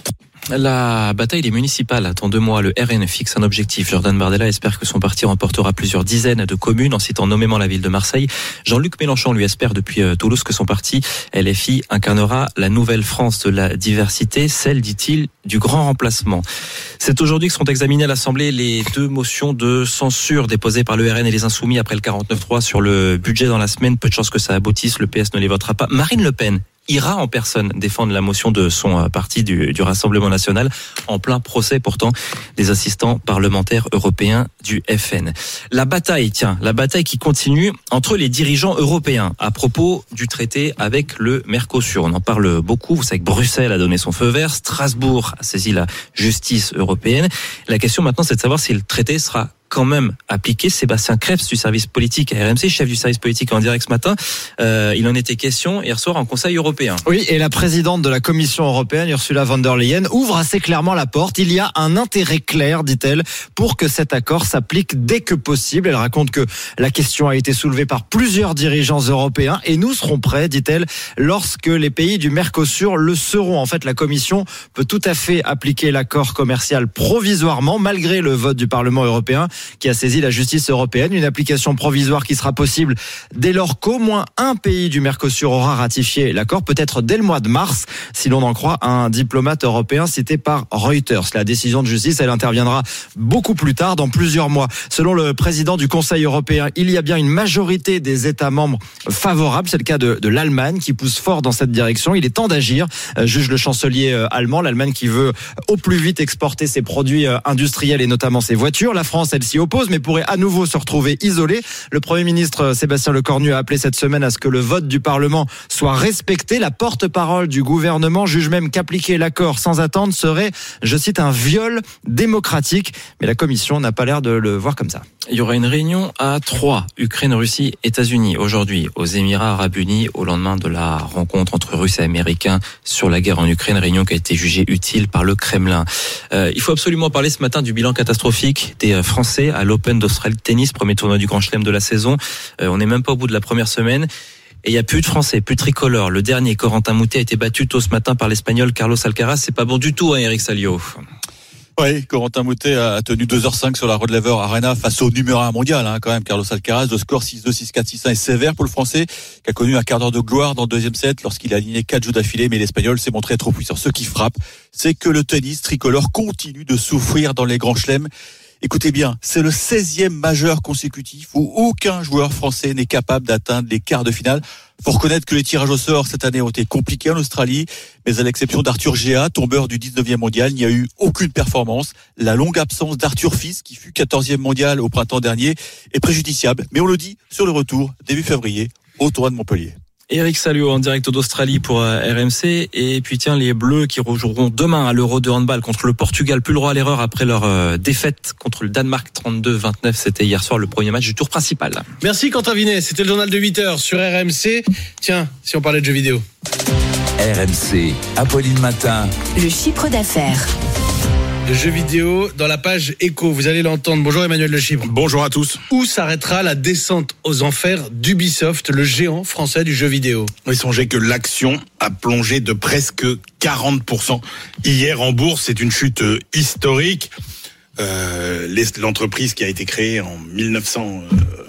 La bataille des municipales attend deux mois. Le R N fixe un objectif. Jordan Bardella espère que son parti remportera plusieurs dizaines de communes en citant nommément la ville de Marseille. Jean-Luc Mélenchon lui espère depuis Toulouse que son parti L F I incarnera la nouvelle France de la diversité, celle, dit-il, du grand remplacement. C'est aujourd'hui que sont examinées à l'Assemblée les deux motions de censure déposées par le R N et les Insoumis après le quarante-neuf trois sur le budget dans la semaine. Peu de chances que ça aboutisse. Le P S ne les votera pas. Marine Le Pen ira en personne défendre la motion de son parti du, du Rassemblement national en plein procès pourtant des assistants parlementaires européens du F N. La bataille, tiens, la bataille qui continue entre les dirigeants européens à propos du traité avec le Mercosur. On en parle beaucoup. Vous savez que Bruxelles a donné son feu vert, Strasbourg a saisi la justice européenne. La question maintenant, c'est de savoir si le traité sera quand même appliqué. Sébastien Krebs du service politique à R M C, chef du service politique en direct ce matin. Euh, il en était question hier soir en Conseil européen. Oui, et la présidente de la Commission européenne, Ursula von der Leyen, ouvre assez clairement la porte. Il y a un intérêt clair, dit-elle, pour que cet accord s'applique dès que possible. Elle raconte que la question a été soulevée par plusieurs dirigeants européens et nous serons prêts, dit-elle, lorsque les pays du Mercosur le seront. En fait, la Commission peut tout à fait appliquer l'accord commercial provisoirement, malgré le vote du Parlement européen, qui a saisi la justice européenne. Une application provisoire qui sera possible dès lors qu'au moins un pays du Mercosur aura ratifié l'accord, peut-être dès le mois de mars, si l'on en croit un diplomate européen cité par Reuters. La décision de justice, elle interviendra beaucoup plus tard, dans plusieurs mois. Selon le président du Conseil européen, il y a bien une majorité des États membres favorables. C'est le cas de, de l'Allemagne qui pousse fort dans cette direction. Il est temps d'agir, juge le chancelier allemand. L'Allemagne qui veut au plus vite exporter ses produits industriels et notamment ses voitures. La France, elle s'y oppose, mais pourrait à nouveau se retrouver isolée. Le Premier ministre Sébastien Lecornu a appelé cette semaine à ce que le vote du Parlement soit respecté. La porte-parole du gouvernement juge même qu'appliquer l'accord sans attendre serait, je cite, un viol démocratique. Mais la Commission n'a pas l'air de le voir comme ça. Il y aura une réunion à trois, Ukraine, Russie, États-Unis, aujourd'hui aux Émirats Arabes Unis, au lendemain de la rencontre entre Russes et Américains sur la guerre en Ukraine, réunion qui a été jugée utile par le Kremlin. Euh, il faut absolument parler ce matin du bilan catastrophique des Français à l'Open d'Australie de tennis, premier tournoi du Grand Chelem de la saison. Euh, on n'est même pas au bout de la première semaine. Et il n'y a plus de Français, plus de tricolores. Le dernier, Corentin Moutet, a été battu tôt ce matin par l'Espagnol Carlos Alcaraz. C'est pas bon du tout, hein, Eric Salio. Oui, Corentin Moutet a tenu deux heures cinq sur la Rod Laver Arena face au numéro un mondial, hein, quand même, Carlos Alcaraz. Le score six deux, six quatre, six un est sévère pour le Français, qui a connu un quart d'heure de gloire dans le deuxième set lorsqu'il a aligné quatre jeux d'affilée, mais l'Espagnol s'est montré trop puissant. Ce qui frappe, c'est que le tennis tricolore continue de souffrir dans les grands chelems. Écoutez bien, c'est le seizième majeur consécutif où aucun joueur français n'est capable d'atteindre les quarts de finale. Faut reconnaître que les tirages au sort cette année ont été compliqués en Australie, mais à l'exception d'Arthur Géa, tombeur du dix-neuvième mondial, il n'y a eu aucune performance. La longue absence d'Arthur Fils, qui fut quatorzième mondial au printemps dernier, est préjudiciable. Mais on le dit sur le retour, début février, au tournoi de Montpellier. Eric Salio en direct d'Australie pour R M C. Et puis tiens, les Bleus qui rejoueront demain à l'Euro de handball contre le Portugal, plus le droit à l'erreur après leur euh, défaite contre le Danemark trente-deux vingt-neuf. C'était hier soir le premier match du tour principal. Merci Quentin Vinet, c'était le journal de huit heures sur R M C. Tiens, si on parlait de jeux vidéo. R M C, Apolline Matin. Le chiffre d'affaires. Le jeu vidéo dans la page éco, vous allez l'entendre. Bonjour Emmanuel Le Chiffre. Bonjour à tous. Où s'arrêtera la descente aux enfers d'Ubisoft, le géant français du jeu vidéo? Oui, songez que l'action a plongé de presque quarante pour cent hier en bourse. C'est une chute historique. Euh, l'entreprise qui a été créée en mille neuf cent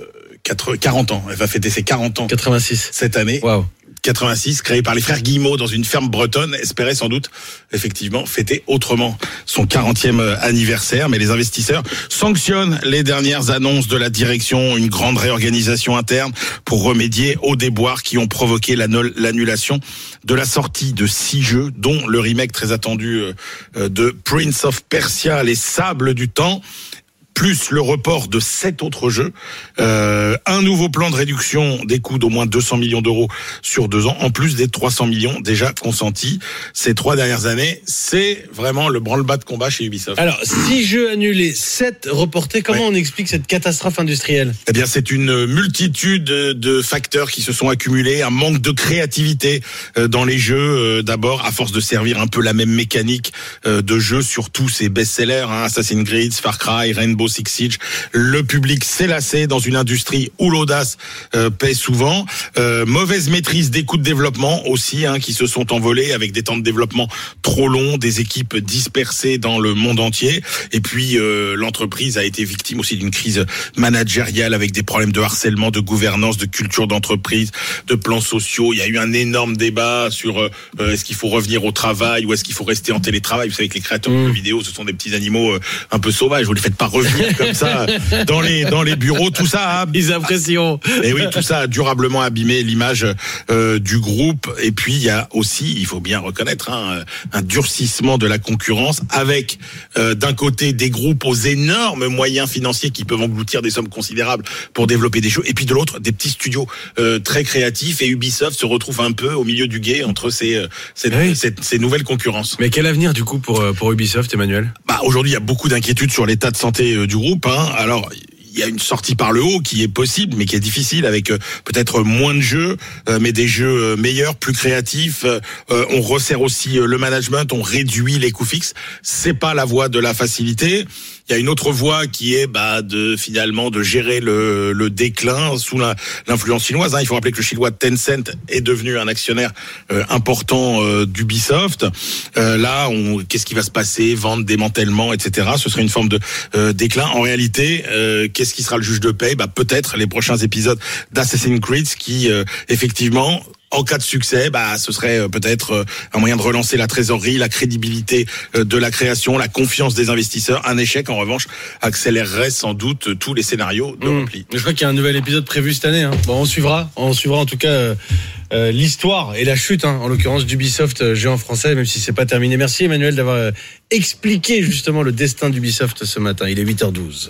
quarante ans, elle va fêter ses quarante ans quatre-vingt-six cette année. Waouh. quatre-vingt-six, créé par les frères Guillemot dans une ferme bretonne, espérait sans doute effectivement fêter autrement son quarantième anniversaire, mais les investisseurs sanctionnent les dernières annonces de la direction, une grande réorganisation interne pour remédier aux déboires qui ont provoqué l'annulation de la sortie de six jeux, dont le remake très attendu de Prince of Persia, les Sables du Temps, plus le report de sept autres jeux, euh, un nouveau plan de réduction des coûts d'au moins deux cents millions d'euros sur deux ans, en plus des trois cents millions déjà consentis ces trois dernières années. C'est vraiment le branle-bas de combat chez Ubisoft. Alors, six jeux annulés, sept reportés, comment ouais. on explique cette catastrophe industrielle? Eh bien, c'est une multitude de facteurs qui se sont accumulés, un manque de créativité dans les jeux, d'abord, à force de servir un peu la même mécanique de jeu sur tous ces best-sellers, hein, Assassin's Creed, Far Cry, Rainbow Six Siege. Le public s'est lassé dans une industrie où l'audace euh, paie souvent. Euh, mauvaise maîtrise des coûts de développement aussi, hein, qui se sont envolés avec des temps de développement trop longs, des équipes dispersées dans le monde entier. Et puis euh, l'entreprise a été victime aussi d'une crise managériale avec des problèmes de harcèlement, de gouvernance, de culture d'entreprise, de plans sociaux. Il y a eu un énorme débat sur euh, est-ce qu'il faut revenir au travail ou est-ce qu'il faut rester en télétravail. Vous savez que les créateurs mmh. de vidéos, ce sont des petits animaux euh, un peu sauvages. Vous les faites pas revenir comme ça dans les dans les bureaux, tout ça a des impressions. Et oui, tout ça a durablement abîmé l'image euh, du groupe. Et puis il y a aussi, il faut bien reconnaître, hein, un durcissement de la concurrence avec euh, d'un côté des groupes aux énormes moyens financiers qui peuvent engloutir des sommes considérables pour développer des jeux, et puis de l'autre des petits studios euh, très créatifs. Et Ubisoft se retrouve un peu au milieu du gué entre ces euh, ces, oui. ces, ces nouvelles concurrences. Mais quel avenir du coup pour pour Ubisoft, Emmanuel? Bah aujourd'hui il y a beaucoup d'inquiétudes sur l'état de santé du groupe, hein. Alors il y a une sortie par le haut qui est possible, mais qui est difficile, avec euh, peut-être moins de jeux, euh, mais des jeux euh, meilleurs, plus créatifs. Euh, on resserre aussi euh, le management, on réduit les coûts fixes. C'est pas la voie de la facilité. Il y a une autre voie qui est bah, de finalement de gérer le, le déclin sous la, l'influence chinoise. Hein. Il faut rappeler que le chinois Tencent est devenu un actionnaire euh, important euh, d'Ubisoft. Euh, là, on, qu'est-ce qui va se passer? Vente, démantèlement, et cetera. Ce serait une forme de euh, déclin. En réalité, euh, qu'est-ce qui sera le juge de paix? Bah, peut-être les prochains épisodes d'Assassin's Creed qui, euh, effectivement, en cas de succès, bah, ce serait peut-être un moyen de relancer la trésorerie, la crédibilité de la création, la confiance des investisseurs. Un échec, en revanche, accélérerait sans doute tous les scénarios de repli. Mmh. Je crois qu'il y a un nouvel épisode prévu cette année. Hein. Bon, on suivra, on suivra en tout cas euh, euh, l'histoire et la chute, hein, en l'occurrence d'Ubisoft, euh, géant français, même si c'est pas terminé. Merci Emmanuel d'avoir euh, expliqué justement le destin d'Ubisoft ce matin. Il est huit heures douze.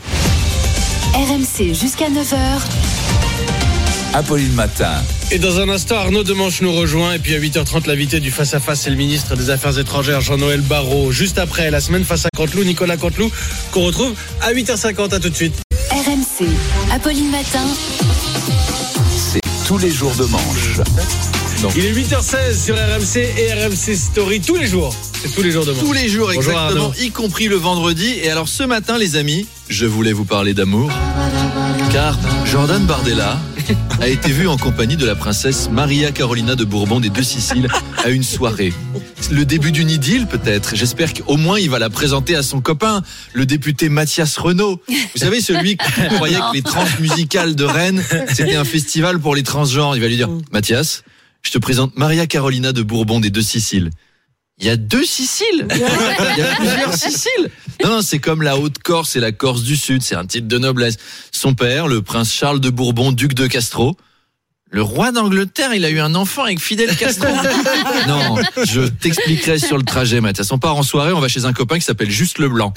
R M C jusqu'à neuf heures. Apolline Matin. Et dans un instant, Arnaud Demanche nous rejoint. Et puis à huit heures trente, l'invité du Face à Face, c'est le ministre des Affaires étrangères, Jean-Noël Barrot. Juste après, la semaine face à Canteloup, Nicolas Canteloup, qu'on retrouve à huit heures cinquante. À tout de suite. R M C, Apolline Matin. C'est tous les jours de manche. Non. Il est huit heures seize sur R M C et R M C Story tous les jours. C'est tous les jours de manche. Tous les jours, Bonjour exactement, Arnaud. y compris le vendredi. Et alors ce matin, les amis, je voulais vous parler d'amour. Car Jordan Bardella a été vu en compagnie de la princesse Maria Carolina de Bourbon des Deux Siciles à une soirée. Le début d'une idylle peut-être. J'espère qu'au moins il va la présenter à son copain, le député Mathias Renaud. Vous savez, celui qui croyait que les trans musicales de Rennes, c'était un festival pour les transgenres. Il va lui dire, Mathias, je te présente Maria Carolina de Bourbon des Deux Siciles. Il y a deux Siciles. Il y a plusieurs Siciles. Non, non, c'est comme la Haute-Corse et la Corse du Sud. C'est un titre de noblesse. Son père, le prince Charles de Bourbon, duc de Castro. Le roi d'Angleterre, il a eu un enfant avec Fidel Castro. Non, je t'expliquerai sur le trajet, Mathias. On part en soirée, on va chez un copain qui s'appelle Juste Leblanc.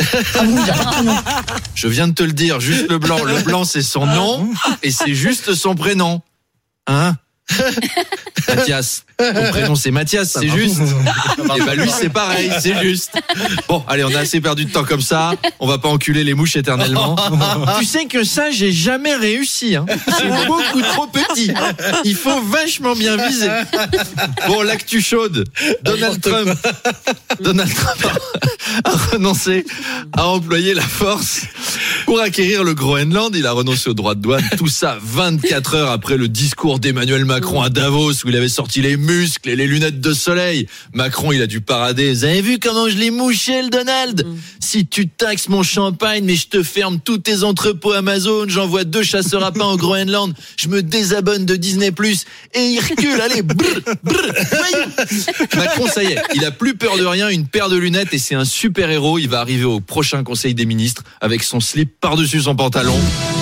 Je viens de te le dire, Juste Leblanc. Leblanc, c'est son nom et c'est juste son prénom. Hein? Mathias, ton prénom c'est Mathias, c'est juste. Et bah lui c'est pareil, c'est juste. Bon, allez, on a assez perdu de temps comme ça. On va pas enculer les mouches éternellement. Tu sais que ça, j'ai jamais réussi. Hein. C'est beaucoup trop petit. Il faut vachement bien viser. Bon, l'actu chaude. Donald Trump. Donald Trump a renoncé à employer la force pour acquérir le Groenland. Il a renoncé aux droits de douane. Tout ça vingt-quatre heures après le discours d'Emmanuel Macron à Davos où il avait sorti les muscles et les lunettes de soleil. Macron, il a dû parader. Vous avez vu comment je l'ai mouché, le Donald? Mm. Si tu taxes mon champagne, mais je te ferme tous tes entrepôts Amazon, j'envoie deux chasseurs à pain au Groenland, je me désabonne de Disney plus, et il recule. Allez, brr, brr, Macron, ça y est, il a plus peur de rien, une paire de lunettes et c'est un super héros. Il va arriver au prochain Conseil des ministres avec son slip par-dessus son pantalon.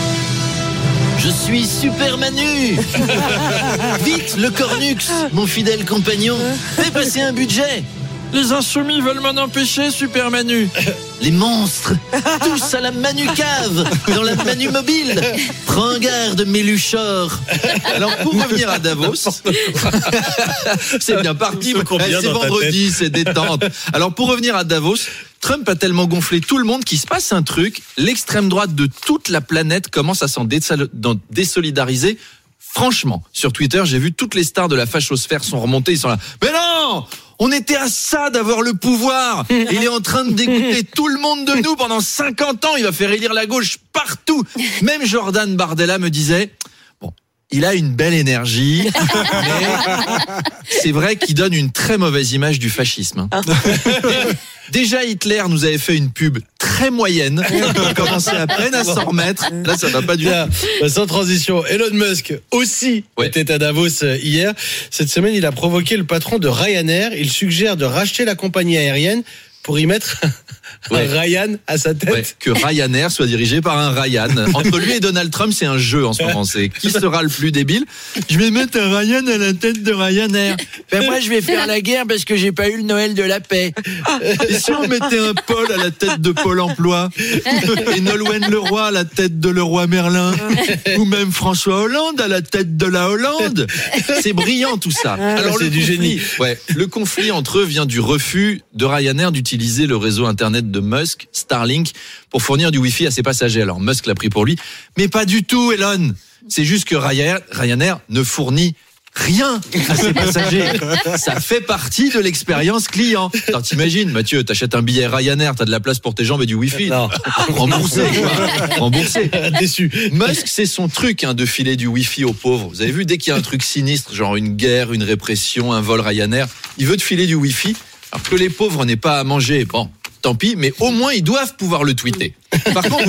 Je suis Super Manu. Vite, le Cornux, mon fidèle compagnon, fais passer un budget. Les insoumis veulent m'en empêcher, Super Manu. Les monstres, tous à la Manu Cave, dans la Manu Mobile. Prends garde, Méluchor. Alors, pour revenir à Davos, c'est bien parti, c'est vendredi, c'est détente. Alors, pour revenir à Davos, Trump a tellement gonflé tout le monde qu'il se passe un truc. L'extrême droite de toute la planète commence à s'en désolidariser. Franchement, sur Twitter, j'ai vu toutes les stars de la fachosphère sont remontées, ils sont là. Mais non! On était à ça d'avoir le pouvoir. Il est en train de dégoûter tout le monde de nous pendant cinquante ans. Il va faire élire la gauche partout. Même Jordan Bardella me disait, bon, il a une belle énergie, mais c'est vrai qu'il donne une très mauvaise image du fascisme. Déjà, Hitler nous avait fait une pub très moyenne. On commençait à peine à s'en remettre. Là, ça va pas du tout. Sans transition, Elon Musk aussi ouais. était à Davos hier. Cette semaine, il a provoqué le patron de Ryanair. Il suggère de racheter la compagnie aérienne pour y mettre ouais. un Ryan à sa tête. Ouais, que Ryanair soit dirigé par un Ryan. Entre lui et Donald Trump, c'est un jeu en ce moment. C'est qui sera le plus débile? Je vais mettre un Ryan à la tête de Ryanair. Ben moi, je vais faire la guerre parce que j'ai pas eu le Noël de la paix. Et si on mettait un Paul à la tête de Pôle emploi et Nolwenn Leroy à la tête de Leroy Merlin ou même François Hollande à la tête de la Hollande? C'est brillant tout ça. Alors c'est le du conflit, génie. Ouais, le conflit entre eux vient du refus de Ryanair d'utiliser utiliser le réseau internet de Musk, Starlink, pour fournir du Wi-Fi à ses passagers. Alors Musk l'a pris pour lui, mais pas du tout, Elon. C'est juste que Ryanair, Ryanair ne fournit rien à ses passagers. Ça fait partie de l'expérience client. Alors t'imagines, Mathieu, t'achètes un billet Ryanair, t'as de la place pour tes jambes et du Wi-Fi. Non. Remboursé, quoi. Remboursé. Déçu. Musk, c'est son truc, hein, de filer du Wi-Fi aux pauvres. Vous avez vu, dès qu'il y a un truc sinistre, genre une guerre, une répression, un vol Ryanair, il veut te filer du Wi-Fi. Alors que les pauvres n'aient pas à manger, bon, tant pis, mais au moins ils doivent pouvoir le tweeter. Par contre,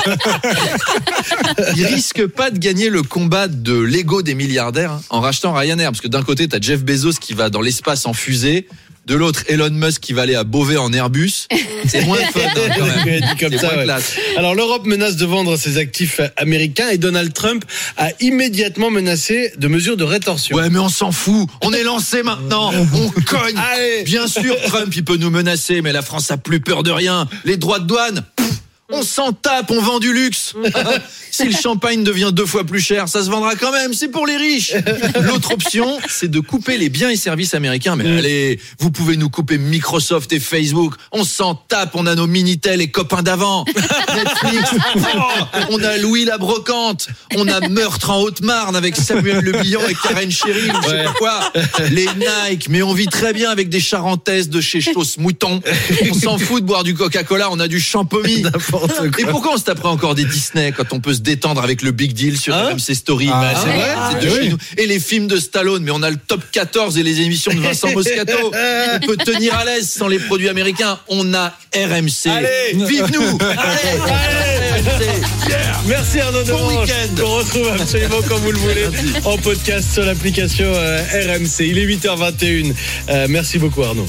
ils risquent pas de gagner le combat de l'ego des milliardaires hein, en rachetant Ryanair, parce que d'un côté t'as Jeff Bezos qui va dans l'espace en fusée, de l'autre Elon Musk qui va aller à Beauvais en Airbus. C'est moins fun hein, quand même. Dit comme ça, ouais. Alors l'Europe menace de vendre ses actifs américains et Donald Trump a immédiatement menacé de mesures de rétorsion. Ouais mais on s'en fout, on est lancé maintenant, on cogne. Allez. Bien sûr Trump il peut nous menacer, mais la France a plus peur de rien. Les droits de douane, pff, on s'en tape, on vend du luxe. Si le champagne devient deux fois plus cher, ça se vendra quand même, c'est pour les riches. L'autre option, c'est de couper les biens et services américains. Mais allez, vous pouvez nous couper Microsoft et Facebook. On s'en tape, on a nos Minitel et copains d'avant. Netflix, oh, on a Louis la Brocante, on a Meurtre en Haute-Marne avec Samuel Le Bihan et Karen Cheryl, je sais pas quoi. Les Nike, mais on vit très bien avec des charentaises de chez Chausse Mouton. On s'en fout de boire du Coca-Cola, on a du Champomy. Et pourquoi on se taperait encore des Disney quand on peut se détendre avec le Big Deal sur Hein R M C Story? Ah, Bah, c'est ouais. vrai, Ah, c'est de oui. chez nous. Et les films de Stallone, mais on a le top quatorze et les émissions de Vincent Moscato. On peut tenir à l'aise sans les produits américains. On a R M C. Allez. Vive nous. Allez, allez, R M C. Yeah. Merci Arnaud Bon Demange. week-end. On retrouve absolument comme vous le voulez en podcast sur l'application euh, R M C. Il est huit heures vingt et une. Euh, merci beaucoup Arnaud.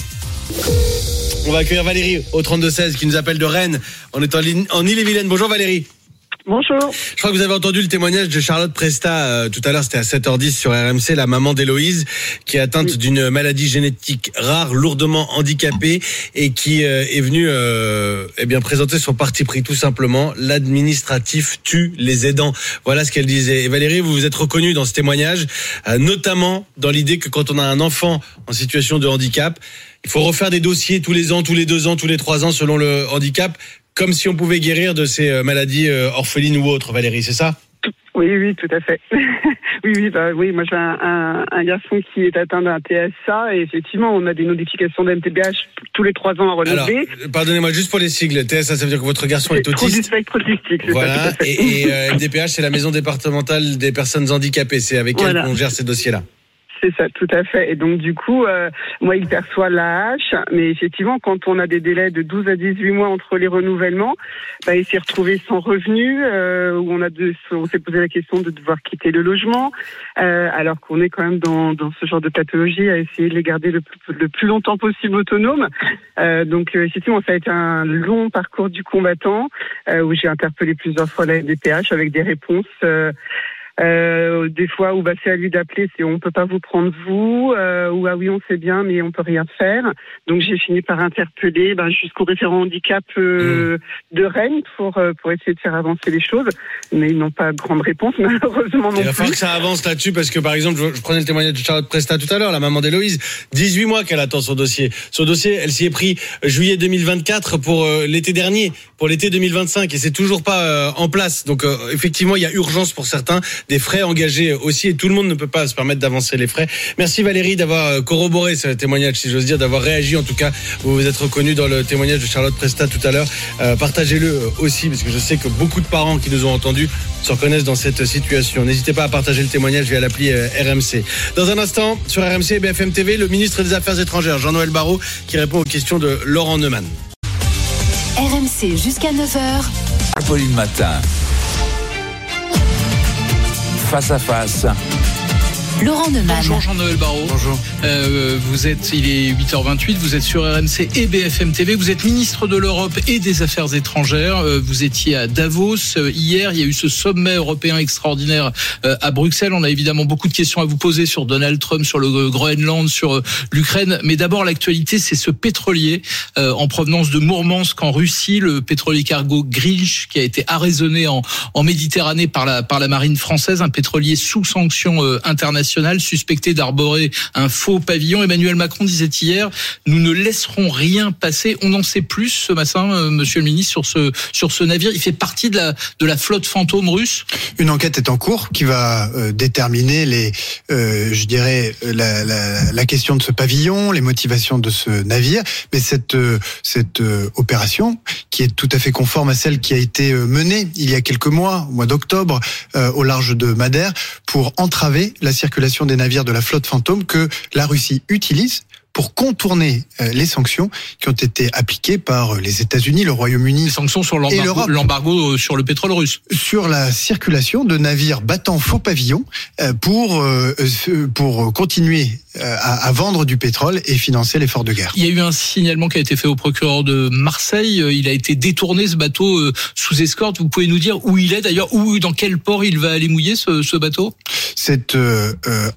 On va accueillir Valérie au trente-deux seize qui nous appelle de Rennes. On est en, ligne- en Ille-et-Vilaine. Bonjour Valérie. Bonjour. Je crois que vous avez entendu le témoignage de Charlotte Presta euh, tout à l'heure, c'était à sept heures dix sur R M C, la maman d'Héloïse qui est atteinte oui. d'une maladie génétique rare, lourdement handicapée et qui euh, est venue euh, eh bien présenter son parti pris tout simplement. L'administratif tue les aidants. Voilà ce qu'elle disait. Et Valérie, vous vous êtes reconnue dans ce témoignage, euh, notamment dans l'idée que quand on a un enfant en situation de handicap, il faut refaire des dossiers tous les ans, tous les deux ans, tous les trois ans selon le handicap. Comme si on pouvait guérir de ces maladies orphelines ou autres, Valérie, c'est ça ? Oui, oui, tout à fait. oui, oui, bah, oui, moi j'ai un, un, un garçon qui est atteint d'un T S A et effectivement, on a des notifications d'M T B H tous les trois ans à renouveler. Alors, pardonnez-moi, juste pour les sigles, T S A, ça veut dire que votre garçon est, est autiste. Du spectre autistique, c'est voilà, ça, et, et euh, M D P H, c'est la maison départementale des personnes handicapées. C'est avec voilà. elle qu'on gère ces dossiers-là. C'est ça, tout à fait. Et donc, du coup, euh, moi, il perçoit l'A H, mais effectivement, quand on a des délais de douze à dix-huit mois entre les renouvellements, bah, il s'est retrouvé sans revenu, euh, où on a de, on s'est posé la question de devoir quitter le logement, euh, alors qu'on est quand même dans, dans ce genre de pathologie à essayer de les garder le plus, le plus longtemps possible autonomes. Euh, donc, euh, effectivement, ça a été un long parcours du combattant, euh, où j'ai interpellé plusieurs fois la M D P H avec des réponses. Euh, Euh, des fois où bah c'est à lui d'appeler, c'est on peut pas vous prendre vous, euh, ou ah oui on sait bien mais on peut rien faire. Donc j'ai fini par interpeller bah, jusqu'au référent handicap euh, mmh. de Rennes pour euh, pour essayer de faire avancer les choses, mais ils n'ont pas grande réponse malheureusement non plus. Il va falloir que ça avance là-dessus parce que par exemple je, je prenais le témoignage de Charlotte Presta tout à l'heure, la maman d'Héloïse, dix-huit mois qu'elle attend son dossier. Son dossier, elle s'y est pris juillet deux mille vingt-quatre pour euh, l'été dernier, pour l'été deux mille vingt-cinq et c'est toujours pas euh, en place. Donc euh, effectivement il y a urgence pour certains. Des frais engagés aussi et tout le monde ne peut pas se permettre d'avancer les frais. Merci Valérie d'avoir corroboré ce témoignage, si j'ose dire, d'avoir réagi en tout cas. Vous vous êtes reconnu dans le témoignage de Charlotte Presta tout à l'heure. Euh, partagez-le aussi parce que je sais que beaucoup de parents qui nous ont entendus se reconnaissent dans cette situation. N'hésitez pas à partager le témoignage via l'appli R M C. Dans un instant, sur R M C et B F M T V, le ministre des Affaires étrangères, Jean-Noël Barrot, qui répond aux questions de Laurent Neumann. R M C jusqu'à neuf heures. Apolline Matin. Face à face. Laurent Neumann. Bonjour Jean-Noël Barrot. Bonjour. Euh, vous êtes, il est huit heures vingt-huit, vous êtes sur R M C et B F M T V. Vous êtes ministre de l'Europe et des Affaires étrangères. Euh, vous étiez à Davos euh, hier. Il y a eu ce sommet européen extraordinaire euh, à Bruxelles. On a évidemment beaucoup de questions à vous poser sur Donald Trump, sur le euh, Groenland, sur euh, l'Ukraine. Mais d'abord, l'actualité, c'est ce pétrolier euh, en provenance de Mourmansk en Russie, le pétrolier cargo Grinch qui a été arraisonné en, en Méditerranée par la, par la marine française. Un pétrolier sous sanction euh, internationale, suspecté d'arborer un faux pavillon. Emmanuel Macron disait hier, nous ne laisserons rien passer. On en sait plus ce matin, euh, monsieur le ministre, sur ce, sur ce navire. Il fait partie de la, de la flotte fantôme russe. Une enquête est en cours qui va euh, déterminer les, euh, je dirais, la, la, la question de ce pavillon, les motivations de ce navire. Mais cette, euh, cette euh, opération, qui est tout à fait conforme à celle qui a été menée il y a quelques mois, au mois d'octobre, euh, au large de Madère, pour entraver la circulation des navires de la flotte fantôme que la Russie utilise pour contourner les sanctions qui ont été appliquées par les États-Unis, le Royaume-Uni. Les sanctions sur l'embargo, l'embargo sur le pétrole russe. Sur la circulation de navires battant faux pavillon pour, pour continuer à, à vendre du pétrole et financer l'effort de guerre. Il y a eu un signalement qui a été fait au procureur de Marseille. Il a été détourné, ce bateau, sous escorte. Vous pouvez nous dire où il est d'ailleurs, où, dans quel port il va aller mouiller ce, ce bateau? C'est euh,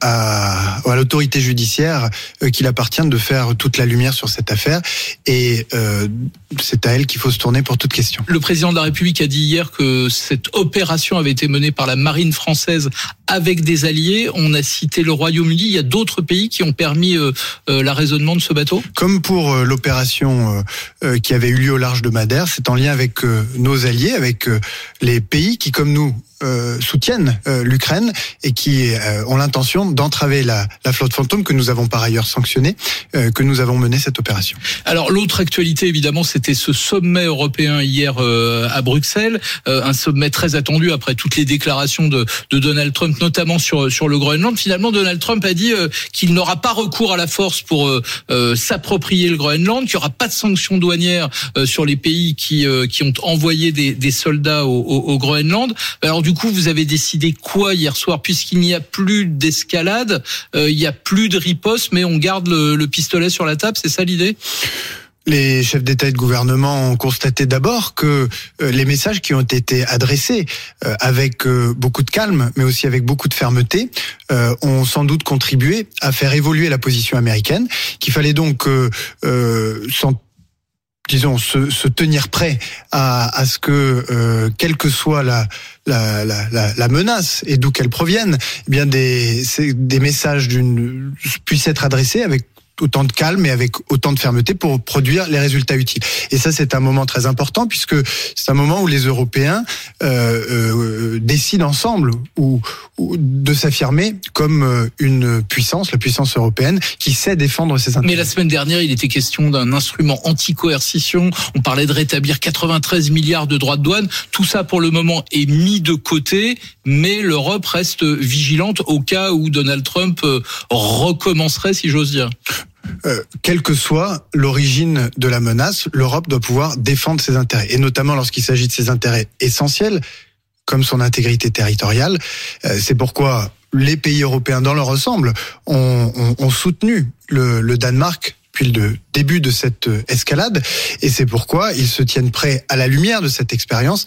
à, à l'autorité judiciaire euh, qu'il appartient de faire toute la lumière sur cette affaire et euh, c'est à elle qu'il faut se tourner pour toute question. Le président de la République a dit hier que cette opération avait été menée par la marine française avec des alliés. On a cité le Royaume-Uni. Il y a d'autres pays qui ont permis euh, euh, l'arraisonnement de ce bateau? Comme pour euh, l'opération euh, euh, qui avait eu lieu au large de Madère, c'est en lien avec euh, nos alliés, avec euh, les pays qui, comme nous, euh, soutiennent euh, l'Ukraine et qui euh, ont l'intention d'entraver la, la flotte fantôme que nous avons par ailleurs sanctionnée, euh, que nous avons mené cette opération. Alors l'autre actualité évidemment c'était ce sommet européen hier euh, à Bruxelles, euh, un sommet très attendu après toutes les déclarations de, de Donald Trump, notamment sur sur le Groenland. Finalement Donald Trump a dit euh, qu'il n'aura pas recours à la force pour euh, euh, s'approprier le Groenland, qu'il n'y aura pas de sanctions douanières euh, sur les pays qui euh, qui ont envoyé des, des soldats au, au, au Groenland. Alors du coup vous avez décidé quoi hier soir, puisqu'il n'y a plus d'escalade, euh, il n'y a plus de riposte, mais on garde le, le pistolet sur la table, c'est ça l'idée ? Les chefs d'État et de gouvernement ont constaté d'abord que euh, les messages qui ont été adressés euh, avec euh, beaucoup de calme, mais aussi avec beaucoup de fermeté, euh, ont sans doute contribué à faire évoluer la position américaine, qu'il fallait donc euh, euh, sans disons, se, se tenir prêt à, à ce que, euh, quelle que soit la, la, la, la menace et d'où qu'elle provienne, eh bien des, des messages d'une puissent être adressés avec autant de calme et avec autant de fermeté pour produire les résultats utiles. Et ça, c'est un moment très important puisque c'est un moment où les Européens euh, euh, décident ensemble ou, ou de s'affirmer comme une puissance, la puissance européenne, qui sait défendre ses intérêts. Mais la semaine dernière, il était question d'un instrument anti-coercition. On parlait de rétablir quatre-vingt-treize milliards de droits de douane. Tout ça, pour le moment, est mis de côté, mais l'Europe reste vigilante au cas où Donald Trump recommencerait, si j'ose dire. Euh, quelle que soit l'origine de la menace, l'Europe doit pouvoir défendre ses intérêts, et notamment lorsqu'il s'agit de ses intérêts essentiels, comme son intégrité territoriale. Euh, c'est pourquoi les pays européens dans leur ensemble ont, ont, ont soutenu le, le Danemark depuis le début de cette escalade, et c'est pourquoi ils se tiennent prêts, à la lumière de cette expérience,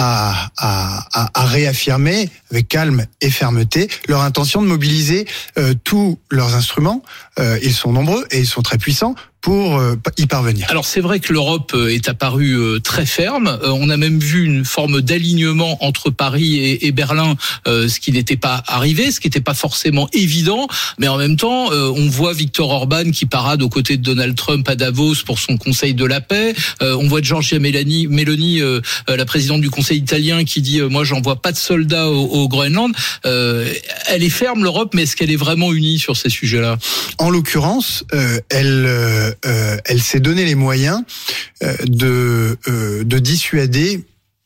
à, à, à, à réaffirmer avec calme et fermeté leur intention de mobiliser euh, tous leurs instruments. Euh, ils sont nombreux et ils sont très puissants pour euh, y parvenir. Alors c'est vrai que l'Europe est apparue euh, très ferme. Euh, on a même vu une forme d'alignement entre Paris et, et Berlin, euh, ce qui n'était pas arrivé, ce qui n'était pas forcément évident. Mais en même temps, euh, on voit Viktor Orban qui parade aux côtés de Donald Trump à Davos pour son Conseil de la paix. Euh, on voit Giorgia Meloni, Meloni euh, la présidente du Conseil italien, qui dit euh, moi j'envoie pas de soldats au, au Groenland. Euh, elle est ferme l'Europe, mais est-ce qu'elle est vraiment unie sur ces sujets-là ? En l'occurrence, euh, elle euh, euh, elle s'est donné les moyens euh, de euh, de dissuader,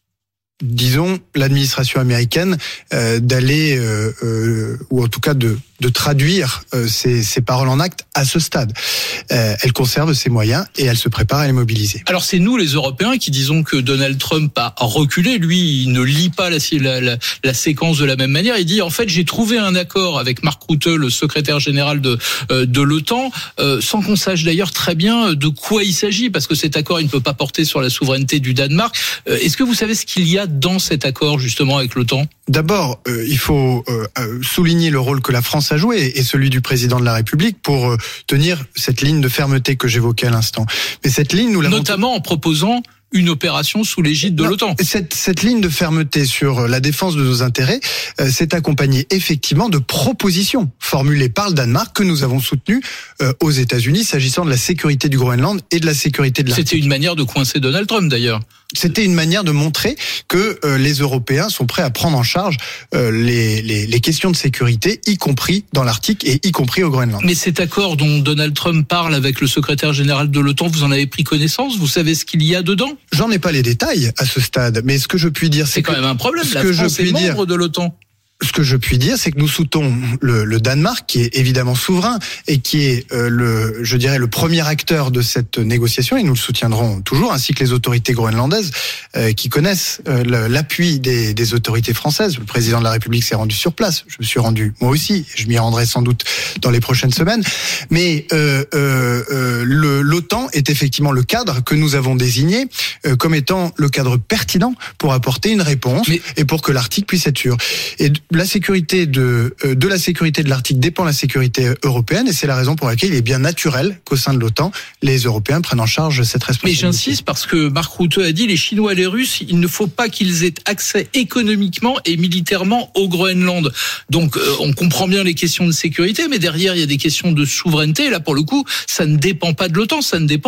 disons, l'administration américaine euh, d'aller euh, euh, ou en tout cas de de traduire euh, ces, ces paroles en actes à ce stade. Euh, elle conserve ses moyens et elle se prépare à les mobiliser. Alors c'est nous les Européens qui disons que Donald Trump a reculé. Lui, il ne lit pas la, la, la, la séquence de la même manière. Il dit en fait j'ai trouvé un accord avec Mark Rutte, le secrétaire général de euh, de l'OTAN, euh, sans qu'on sache d'ailleurs très bien de quoi il s'agit, parce que cet accord il ne peut pas porter sur la souveraineté du Danemark. Euh, est-ce que vous savez ce qu'il y a dans cet accord justement avec l'OTAN ? D'abord, euh, il faut euh, souligner le rôle que la France a joué et celui du président de la République pour euh, tenir cette ligne de fermeté que j'évoquais à l'instant. Mais cette ligne, nous l'avons notamment en proposant une opération sous l'égide de l'OTAN. Cette, cette ligne de fermeté sur la défense de nos intérêts euh, s'est accompagnée effectivement de propositions formulées par le Danemark que nous avons soutenues euh, aux États-Unis s'agissant de la sécurité du Groenland et de la sécurité de l'Arctique. C'était une manière de coincer Donald Trump d'ailleurs. C'était une manière de montrer que euh, les Européens sont prêts à prendre en charge euh, les, les, les questions de sécurité, y compris dans l'Arctique et y compris au Groenland. Mais cet accord dont Donald Trump parle avec le secrétaire général de l'OTAN, vous en avez pris connaissance ? Vous savez ce qu'il y a dedans ? J'en ai pas les détails à ce stade, mais ce que je puis dire, c'est, c'est quand que, même un problème. Ce la que France je puis est membre dire, de l'OTAN. Ce que je puis dire, c'est que nous soutenons le, le Danemark, qui est évidemment souverain et qui est euh, le, je dirais, le premier acteur de cette négociation, et nous le soutiendrons toujours, ainsi que les autorités groenlandaises euh, qui connaissent euh, l'appui des, des autorités françaises. Le président de la République s'est rendu sur place. Je me suis rendu moi aussi. Et je m'y rendrai sans doute dans les prochaines semaines. Mais euh, euh, euh, le, l'OTAN est effectivement le cadre que nous avons désigné euh, comme étant le cadre pertinent pour apporter une réponse Mais... et pour que l'Arctique puisse être sûr. Et la sécurité de de la sécurité de l'Arctique dépend de la sécurité européenne, et c'est la raison pour laquelle il est bien naturel qu'au sein de l'OTAN, les Européens prennent en charge cette responsabilité. Mais j'insiste parce que Mark Rutte a dit les Chinois et les Russes, il ne faut pas qu'ils aient accès économiquement et militairement au Groenland. Donc euh, on comprend bien les questions de sécurité, mais derrière il y a des questions de souveraineté. Et là pour le coup, ça ne dépend pas de l'OTAN, ça ne dépend